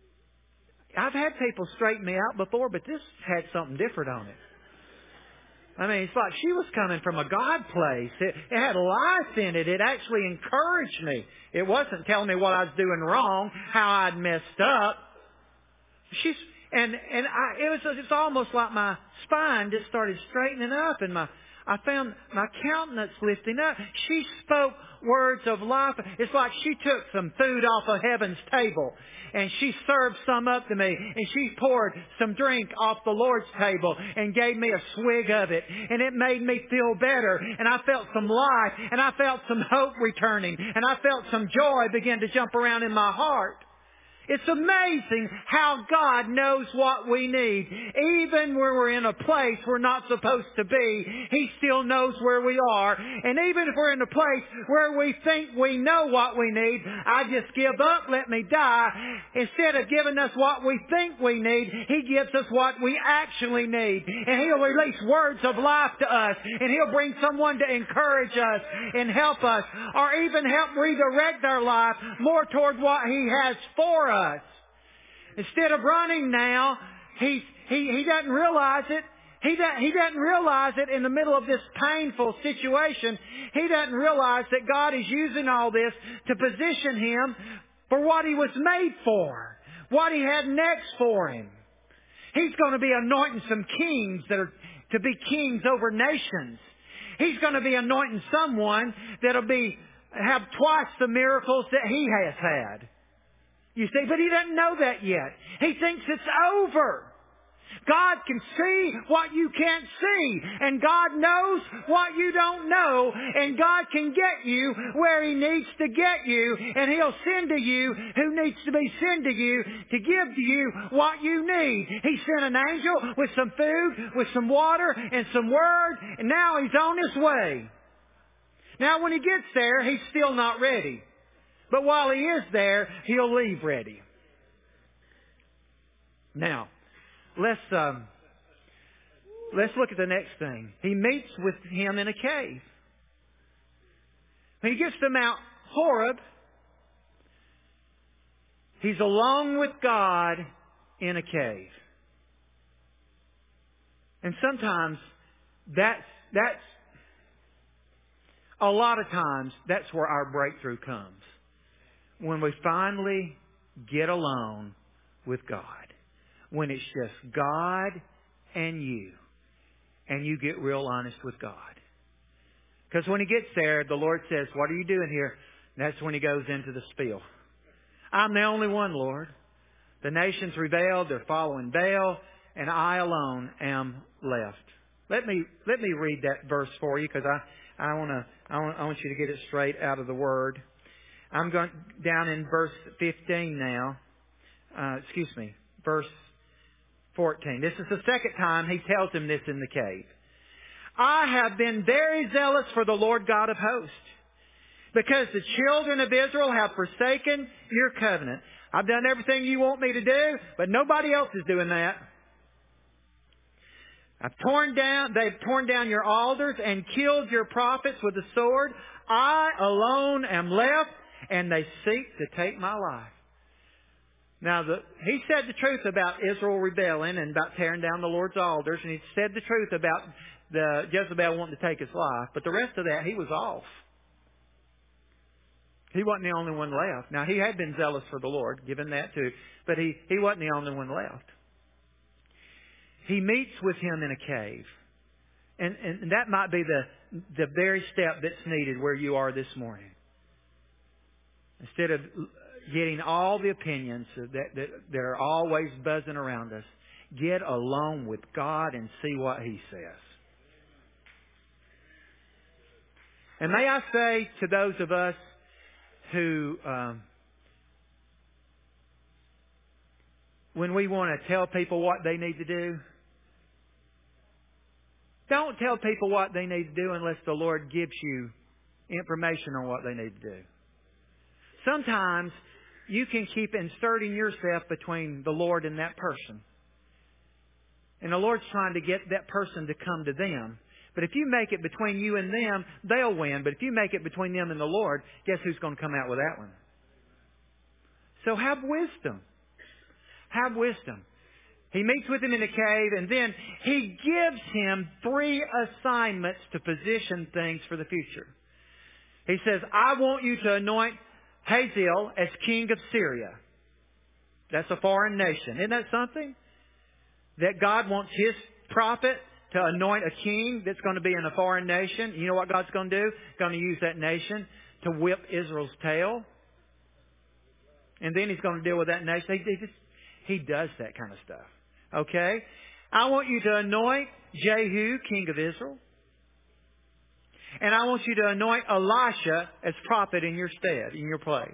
I've had people straighten me out before, but this had something different on it. I mean, it's like she was coming from a God place. It, it had life in it. It actually encouraged me. It wasn't telling me what I was doing wrong, how I'd messed up. She's and and I, it was it's almost like my spine just started straightening up, and my I found my countenance lifting up. She spoke words of life. It's like she took some food off of heaven's table and she served some up to me, and she poured some drink off the Lord's table and gave me a swig of it, and it made me feel better, and I felt some life, and I felt some hope returning, and I felt some joy begin to jump around in my heart. It's amazing how God knows what we need. Even when we're in a place we're not supposed to be, He still knows where we are. And even if we're in a place where we think we know what we need, I just give up, let me die. Instead of giving us what we think we need, He gives us what we actually need. And He'll release words of life to us. And He'll bring someone to encourage us and help us, or even help redirect our life more toward what He has for us. Us. Instead of running now, he, he, he doesn't realize it. He, do, he doesn't realize it in the middle of this painful situation. He doesn't realize that God is using all this to position him for what he was made for, what he had next for him. He's going to be anointing some kings that are to be kings over nations. He's going to be anointing someone that'll be have twice the miracles that he has had. You see, but he doesn't know that yet. He thinks it's over. God can see what you can't see. And God knows what you don't know. And God can get you where He needs to get you. And He'll send to you who needs to be sent to you to give to you what you need. He sent an angel with some food, with some water, and some word. And now He's on His way. Now when He gets there, He's still not ready. But while He is there, He'll leave ready. Now, let's um, let's look at the next thing. He meets with him in a cave. When he gets to Mount Horeb, he's alone with God in a cave. And sometimes that's that's a lot of times that's where our breakthrough comes. When we finally get alone with God. When it's just God and you. And you get real honest with God. Because when He gets there, the Lord says, "What are you doing here?" And that's when He goes into the spiel. "I'm the only one, Lord. The nations rebelled, they're following Baal, and I alone am left." Let me let me read that verse for you, because I I want to I want I want you to get it straight out of the Word. I'm going down in verse fifteen now. Uh, excuse me, verse fourteen. This is the second time He tells him this in the cave. "I have been very zealous for the Lord God of hosts, because the children of Israel have forsaken your covenant. I've done everything you want me to do, but nobody else is doing that. I've torn down, they've torn down your altars and killed your prophets with the sword. I alone am left, and they seek to take my life." Now, the, he said the truth about Israel rebelling and about tearing down the Lord's altars, and he said the truth about the Jezebel wanting to take his life. But the rest of that, he was off. He wasn't the only one left. Now, he had been zealous for the Lord, given that too, but he, he wasn't the only one left. He meets with him in a cave. And, and that might be the, the very step that's needed where you are this morning. Instead of getting all the opinions that, that, that are always buzzing around us, get alone with God and see what He says. And may I say to those of us who, um, when we want to tell people what they need to do, don't tell people what they need to do unless the Lord gives you information on what they need to do. Sometimes you can keep inserting yourself between the Lord and that person. And the Lord's trying to get that person to come to them. But if you make it between you and them, they'll win. But if you make it between them and the Lord, guess who's going to come out with that one? So have wisdom. Have wisdom. He meets with him in the cave, and then he gives him three assignments to position things for the future. He says, I want you to anoint Hazael as king of Syria. That's a foreign nation. Isn't that something? That God wants His prophet to anoint a king that's going to be in a foreign nation. You know what God's going to do? He's going to use that nation to whip Israel's tail. And then He's going to deal with that nation. He, he, just, he does that kind of stuff. Okay? I want you to anoint Jehu, king of Israel. And I want you to anoint Elisha as prophet in your stead, in your place.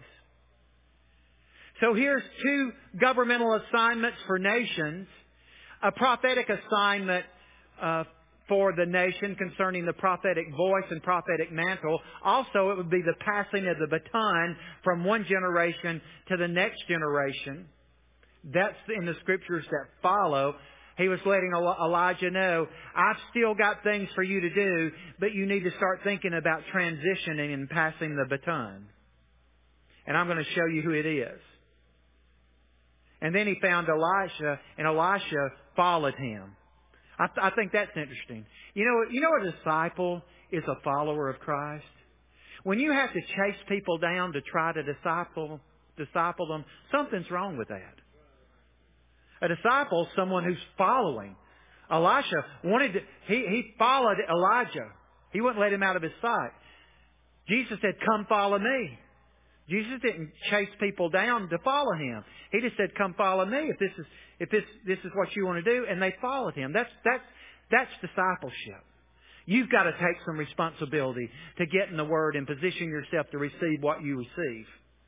So here's two governmental assignments for nations. A prophetic assignment uh, for the nation concerning the prophetic voice and prophetic mantle. Also, it would be the passing of the baton from one generation to the next generation. That's in the scriptures that follow. He was letting Elijah know, I've still got things for you to do, but you need to start thinking about transitioning and passing the baton. And I'm going to show you who it is. And then he found Elisha, and Elisha followed him. I, th- I think that's interesting. You know, you know a disciple is a follower of Christ? When you have to chase people down to try to disciple, disciple them, something's wrong with that. A disciple is someone who's following. Elisha wanted to, he, he followed Elijah. He wouldn't let him out of his sight. Jesus said, come follow me. Jesus didn't chase people down to follow Him. He just said, come follow me if this is, if this, this is what you want to do. And they followed Him. That's, that's, that's discipleship. You've got to take some responsibility to get in the Word and position yourself to receive what you receive.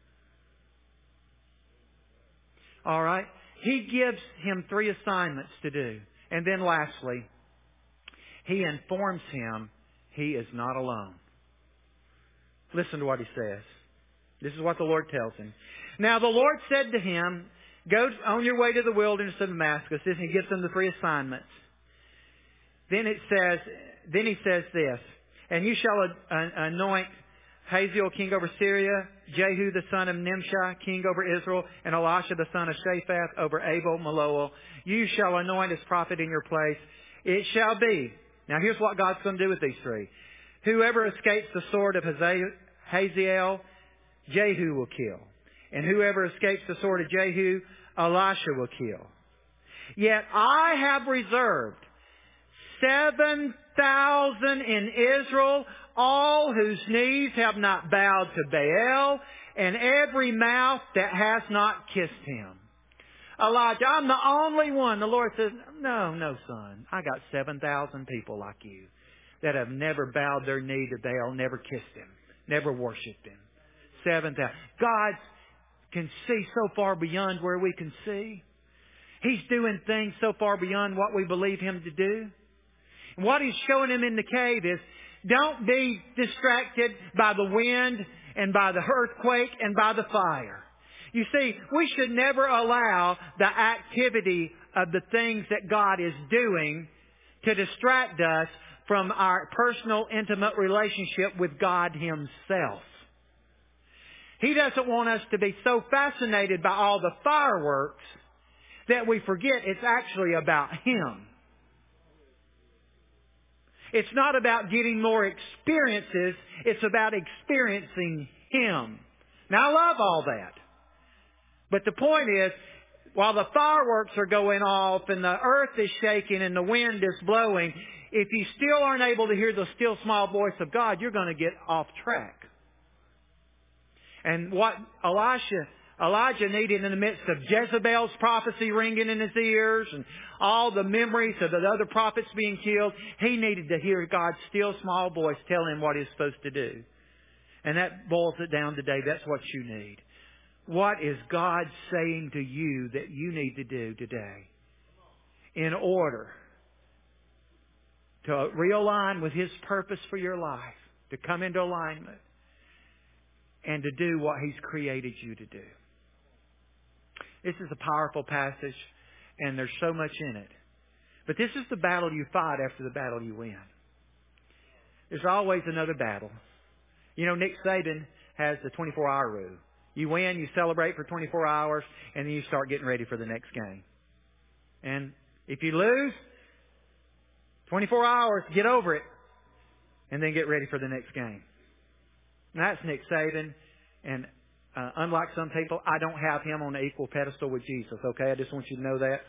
All right? He gives him three assignments to do. And then lastly, He informs him he is not alone. Listen to what he says. This is what the Lord tells him. Now the Lord said to him, go on your way to the wilderness of Damascus. And He gives him the three assignments. Then it says, then He says this, and you shall anoint Hazael, king over Syria, Jehu the son of Nimshi, king over Israel, and Elisha the son of Shaphat over Abel Meholah. You shall anoint as prophet in your place. It shall be. Now here's what God's going to do with these three. Whoever escapes the sword of Hazael, Jehu will kill. And whoever escapes the sword of Jehu, Elisha will kill. Yet I have reserved seven thousand in Israel, all whose knees have not bowed to Baal, and every mouth that has not kissed him. Elijah, I'm the only one. The Lord says, no, no, son. I got seven thousand people like you that have never bowed their knee to Baal, never kissed Him, never worshipped Him. seven thousand. God can see so far beyond where we can see. He's doing things so far beyond what we believe Him to do. And what He's showing him in the cave is, don't be distracted by the wind and by the earthquake and by the fire. You see, we should never allow the activity of the things that God is doing to distract us from our personal, intimate relationship with God Himself. He doesn't want us to be so fascinated by all the fireworks that we forget it's actually about Him. It's not about getting more experiences. It's about experiencing Him. Now, I love all that. But the point is, while the fireworks are going off and the earth is shaking and the wind is blowing, if you still aren't able to hear the still small voice of God, you're going to get off track. And what Elisha, Elijah needed in the midst of Jezebel's prophecy ringing in his ears and all the memories of the other prophets being killed, he needed to hear God's still small voice tell him what he's supposed to do. And that boils it down today. That's what you need. What is God saying to you that you need to do today in order to realign with His purpose for your life, to come into alignment, and to do what He's created you to do? This is a powerful passage, and there's so much in it. But this is the battle you fight after the battle you win. There's always another battle. You know, Nick Saban has the twenty-four hour rule. You win, you celebrate for twenty-four hours, and then you start getting ready for the next game. And if you lose, twenty-four hours, get over it. And then get ready for the next game. And that's Nick Saban. And uh, unlike some people, I don't have him on an equal pedestal with Jesus. Okay? I just want you to know that.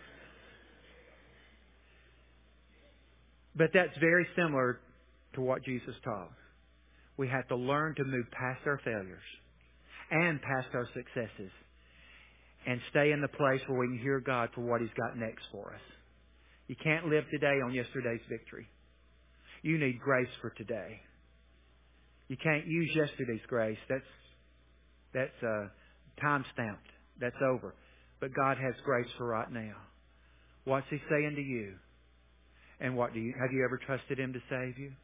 But that's very similar to what Jesus taught. We have to learn to move past our failures and past our successes and stay in the place where we can hear God for what He's got next for us. You can't live today on yesterday's victory. You need grace for today. You can't use yesterday's grace. That's that's uh, time stamped. That's over. But God has grace for right now. What's He saying to you? And what do you have you ever trusted Him to save you?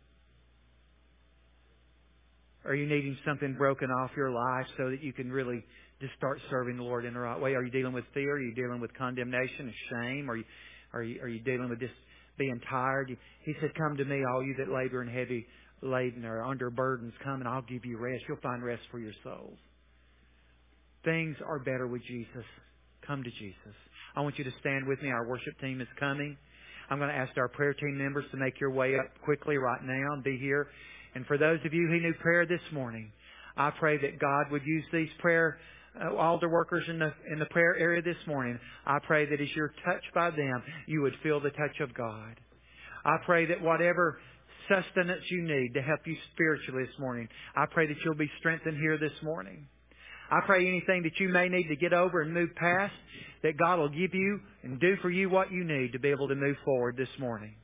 Are you needing something broken off your life so that you can really just start serving the Lord in the right way? Are you dealing with fear? Are you dealing with condemnation and shame? Are you are you are you dealing with just being tired? He said, "Come to me, all you that labor and heavy laden or under burdens. Come and I'll give you rest. You'll find rest for your souls." Things are better with Jesus. Come to Jesus. I want you to stand with me. Our worship team is coming. I'm going to ask our prayer team members to make your way up quickly right now and be here. And for those of you who need prayer this morning, I pray that God would use these prayer uh, altar workers in the in the prayer area this morning. I pray that as you're touched by them, you would feel the touch of God. I pray that whatever sustenance you need to help you spiritually this morning, I pray that you'll be strengthened here this morning. I pray anything that you may need to get over and move past, that God will give you and do for you what you need to be able to move forward this morning.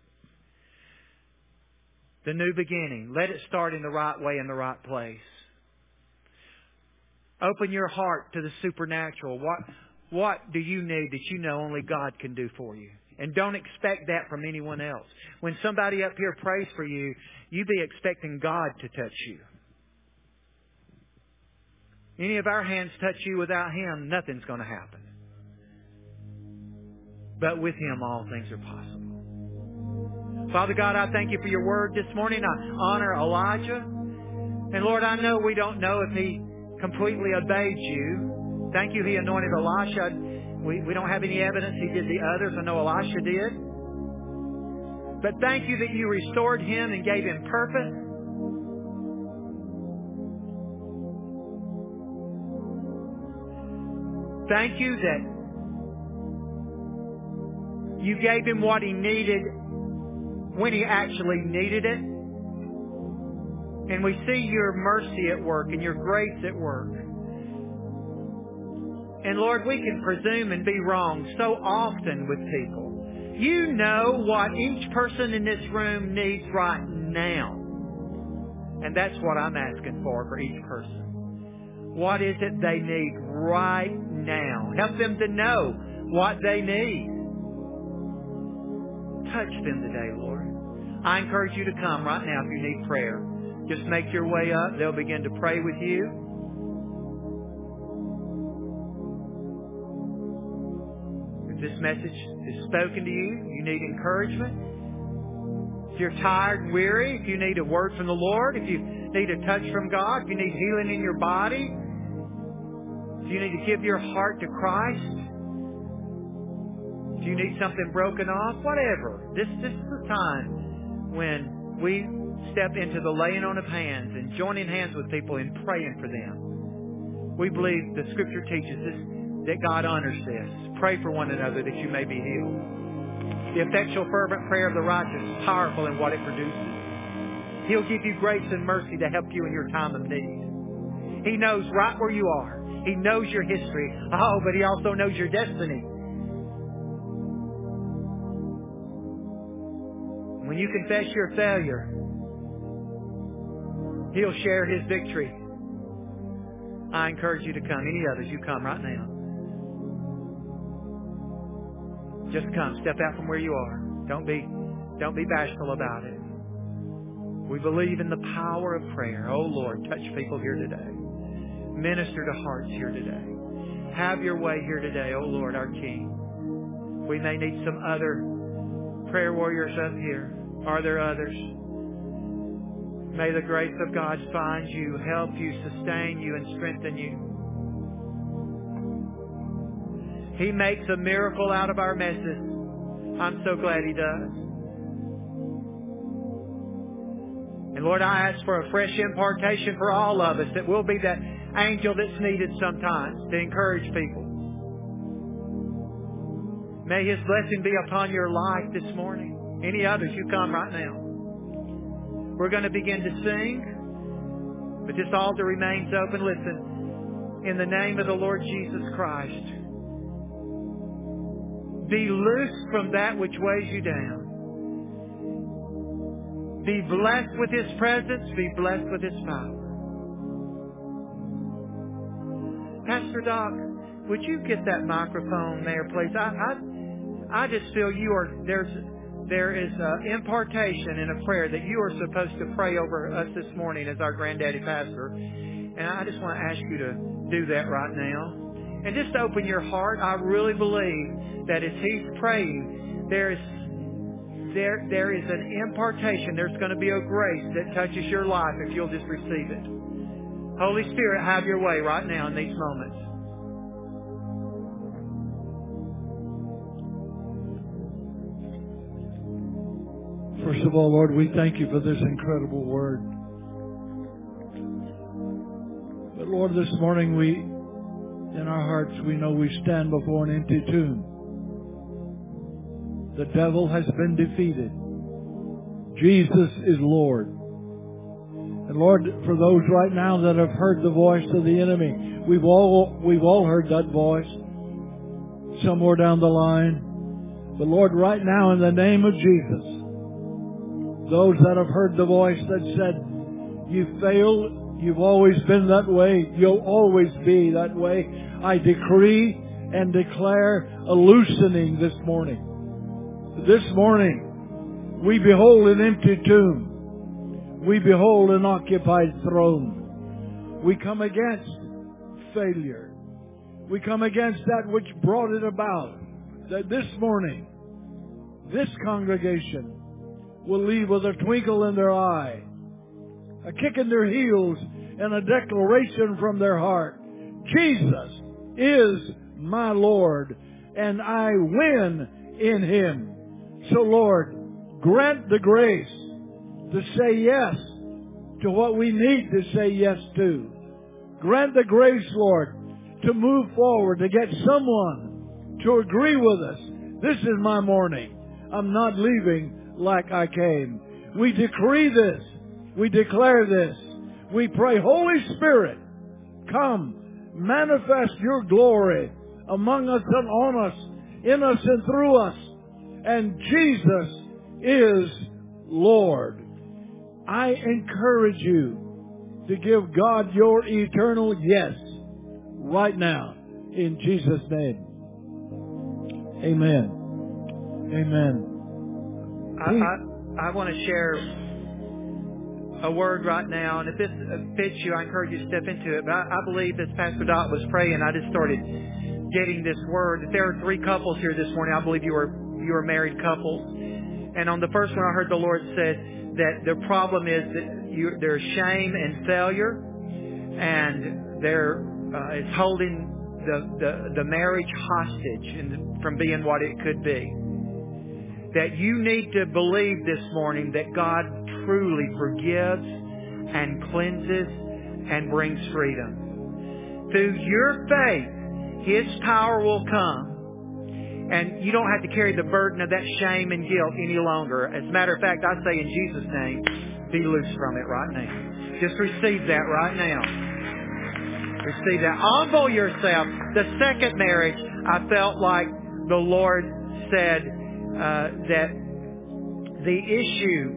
The new beginning. Let it start in the right way, in the right place. Open your heart to the supernatural. What, what do you need that you know only God can do for you? And don't expect that from anyone else. When somebody up here prays for you, you be expecting God to touch you. Any of our hands touch you without Him, nothing's going to happen. But with Him, all things are possible. Father God, I thank You for Your word this morning. I honor Elijah. And Lord, I know we don't know if he completely obeyed You. Thank You He anointed Elisha. We, we don't have any evidence He did the others. I know Elisha did. But thank You that You restored him and gave him purpose. Thank You that You gave him what he needed when he actually needed it. And we see Your mercy at work and Your grace at work. And Lord, we can presume and be wrong so often with people. You know what each person in this room needs right now. And that's what I'm asking for for each person. What is it they need right now? Help them to know what they need. Touch them today, Lord. I encourage you to come right now if you need prayer. Just make your way up. They'll begin to pray with you. If this message is spoken to you, you need encouragement. If you're tired and weary, if you need a word from the Lord, if you need a touch from God, if you need healing in your body, if you need to give your heart to Christ, if you need something broken off, whatever. This, this is the time when we step into the laying on of hands and joining hands with people and praying for them. We believe the Scripture teaches us that God honors this. Pray for one another that you may be healed. The effectual fervent prayer of the righteous is powerful in what it produces. He'll give you grace and mercy to help you in your time of need. He knows right where you are. He knows your history. Oh, but He also knows your destiny. When you confess your failure, He'll share His victory. I encourage you to come. Any others, you come right now. Just come. Step out from where you are. Don't be, don't be bashful about it. We believe in the power of prayer. Oh, Lord, touch people here today. Minister to hearts here today. Have Your way here today, oh, Lord, our King. We may need some other prayer warriors up here. Are there others? May the grace of God find you, help you, sustain you, and strengthen you. He makes a miracle out of our messes. I'm so glad He does. And Lord, I ask for a fresh impartation for all of us, that we'll be that angel that's needed sometimes to encourage people. May His blessing be upon your life this morning. Any others, you come right now. We're going to begin to sing, but this altar remains open. Listen, in the name of the Lord Jesus Christ, be loosed from that which weighs you down. Be blessed with His presence. Be blessed with His power. Pastor Doc, would you get that microphone there, please? I, I, I just feel you are there's there is an impartation in a prayer that you are supposed to pray over us this morning as our granddaddy pastor, and I just want to ask you to do that right now. And just open your heart. I really believe that as He's praying, there is there there is an impartation. There's going to be a grace that touches your life if you'll just receive it. Holy Spirit, have your way right now in these moments. First of all, Lord, we thank you for this incredible word. But Lord, this morning we, in our hearts, we know we stand before an empty tomb. The devil has been defeated. Jesus is Lord. And Lord, for those right now that have heard the voice of the enemy, we've all, we've all heard that voice somewhere down the line. But Lord, right now in the name of Jesus, those that have heard the voice that said, you failed, you've always been that way, you'll always be that way, I decree and declare a loosening this morning. This morning, we behold an empty tomb. We behold an occupied throne. We come against failure. We come against that which brought it about. That this morning, this congregation will leave with a twinkle in their eye, a kick in their heels, and a declaration from their heart. Jesus is my Lord, and I win in Him. So Lord, grant the grace to say yes to what we need to say yes to. Grant the grace, Lord, to move forward, to get someone to agree with us. This is my morning. I'm not leaving like I came. We decree this. We declare this. We pray, Holy Spirit, come, manifest your glory among us and on us, in us and through us. And Jesus is Lord. I encourage you to give God your eternal yes right now in Jesus' name. Amen. Amen. I, I, I want to share a word right now, and if this fits you, I encourage you to step into it. But I, I believe as Pastor Dot was praying, I just started getting this word. That there are three couples here this morning. I believe you are you are married couples. And on the first one, I heard the Lord said that the problem is that you, there's shame and failure, and there uh, is holding the, the, the marriage hostage in, from being what it could be. That you need to believe this morning that God truly forgives and cleanses and brings freedom. Through your faith, His power will come. And you don't have to carry the burden of that shame and guilt any longer. As a matter of fact, I say in Jesus' name, be loose from it right now. Just receive that right now. Receive that. Humble yourself. The second marriage, I felt like the Lord said uh, that the issue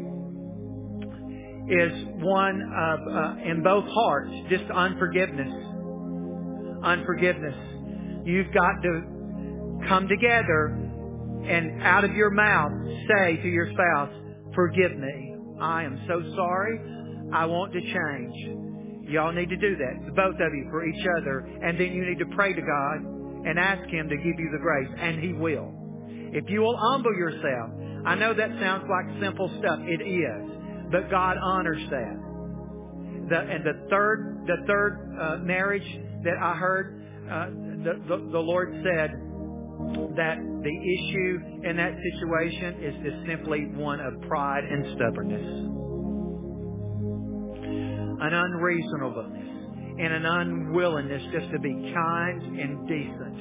is one of, uh, in both hearts, just unforgiveness. Unforgiveness. You've got to come together and out of your mouth say to your spouse, forgive me. I am so sorry. I want to change. Y'all need to do that, both of you, for each other. And then you need to pray to God and ask Him to give you the grace. And He will. If you will humble yourself. I know that sounds like simple stuff. It is. But God honors that. The, and the third, the third uh, marriage that I heard, uh, the, the, the Lord said, that the issue in that situation is just simply one of pride and stubbornness. An unreasonableness and an unwillingness just to be kind and decent.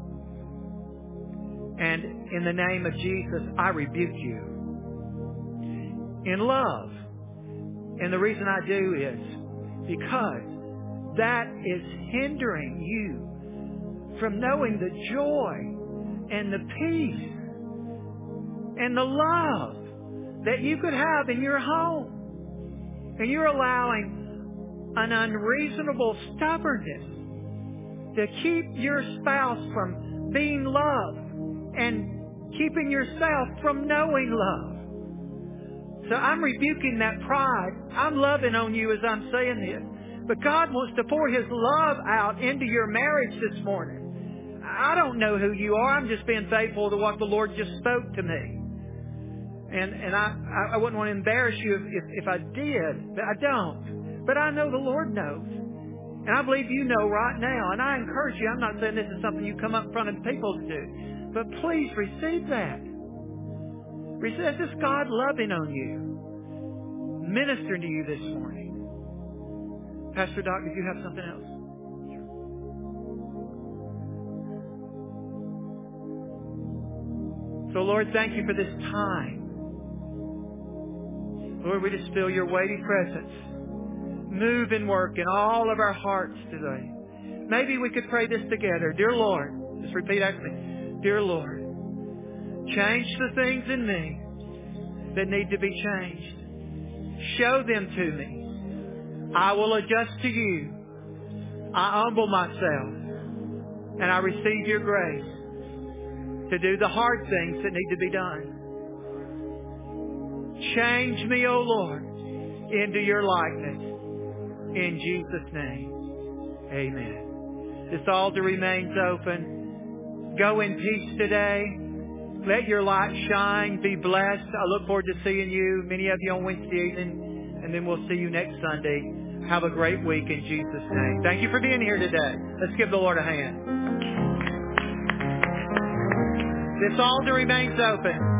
And in the name of Jesus, I rebuke you in love. And the reason I do is because that is hindering you from knowing the joy and the peace and the love that you could have in your home. And you're allowing an unreasonable stubbornness to keep your spouse from being loved and keeping yourself from knowing love. So I'm rebuking that pride. I'm loving on you as I'm saying this. But God wants to pour His love out into your marriage this morning. I don't know who you are. I'm just being faithful to what the Lord just spoke to me. And and I, I wouldn't want to embarrass you if, if, if I did, but I don't. But I know the Lord knows. And I believe you know right now. And I encourage you, I'm not saying this is something you come up in front of people to do. But please receive that. Receive, that's just God loving on you. Ministering to you this morning. Pastor Doc, did you have something else? So Lord, thank you for this time. Lord, we just feel your weighty presence. Move and work in all of our hearts today. Maybe we could pray this together. Dear Lord, just repeat after me. Dear Lord, change the things in me that need to be changed. Show them to me. I will adjust to you. I humble myself and I receive your grace to do the hard things that need to be done. Change me, O Lord, into your likeness. In Jesus' name, amen. This altar remains open. Go in peace today. Let your light shine. Be blessed. I look forward to seeing you, many of you on Wednesday evening, and then we'll see you next Sunday. Have a great week in Jesus' name. Thank you for being here today. Let's give the Lord a hand. This altar remains open.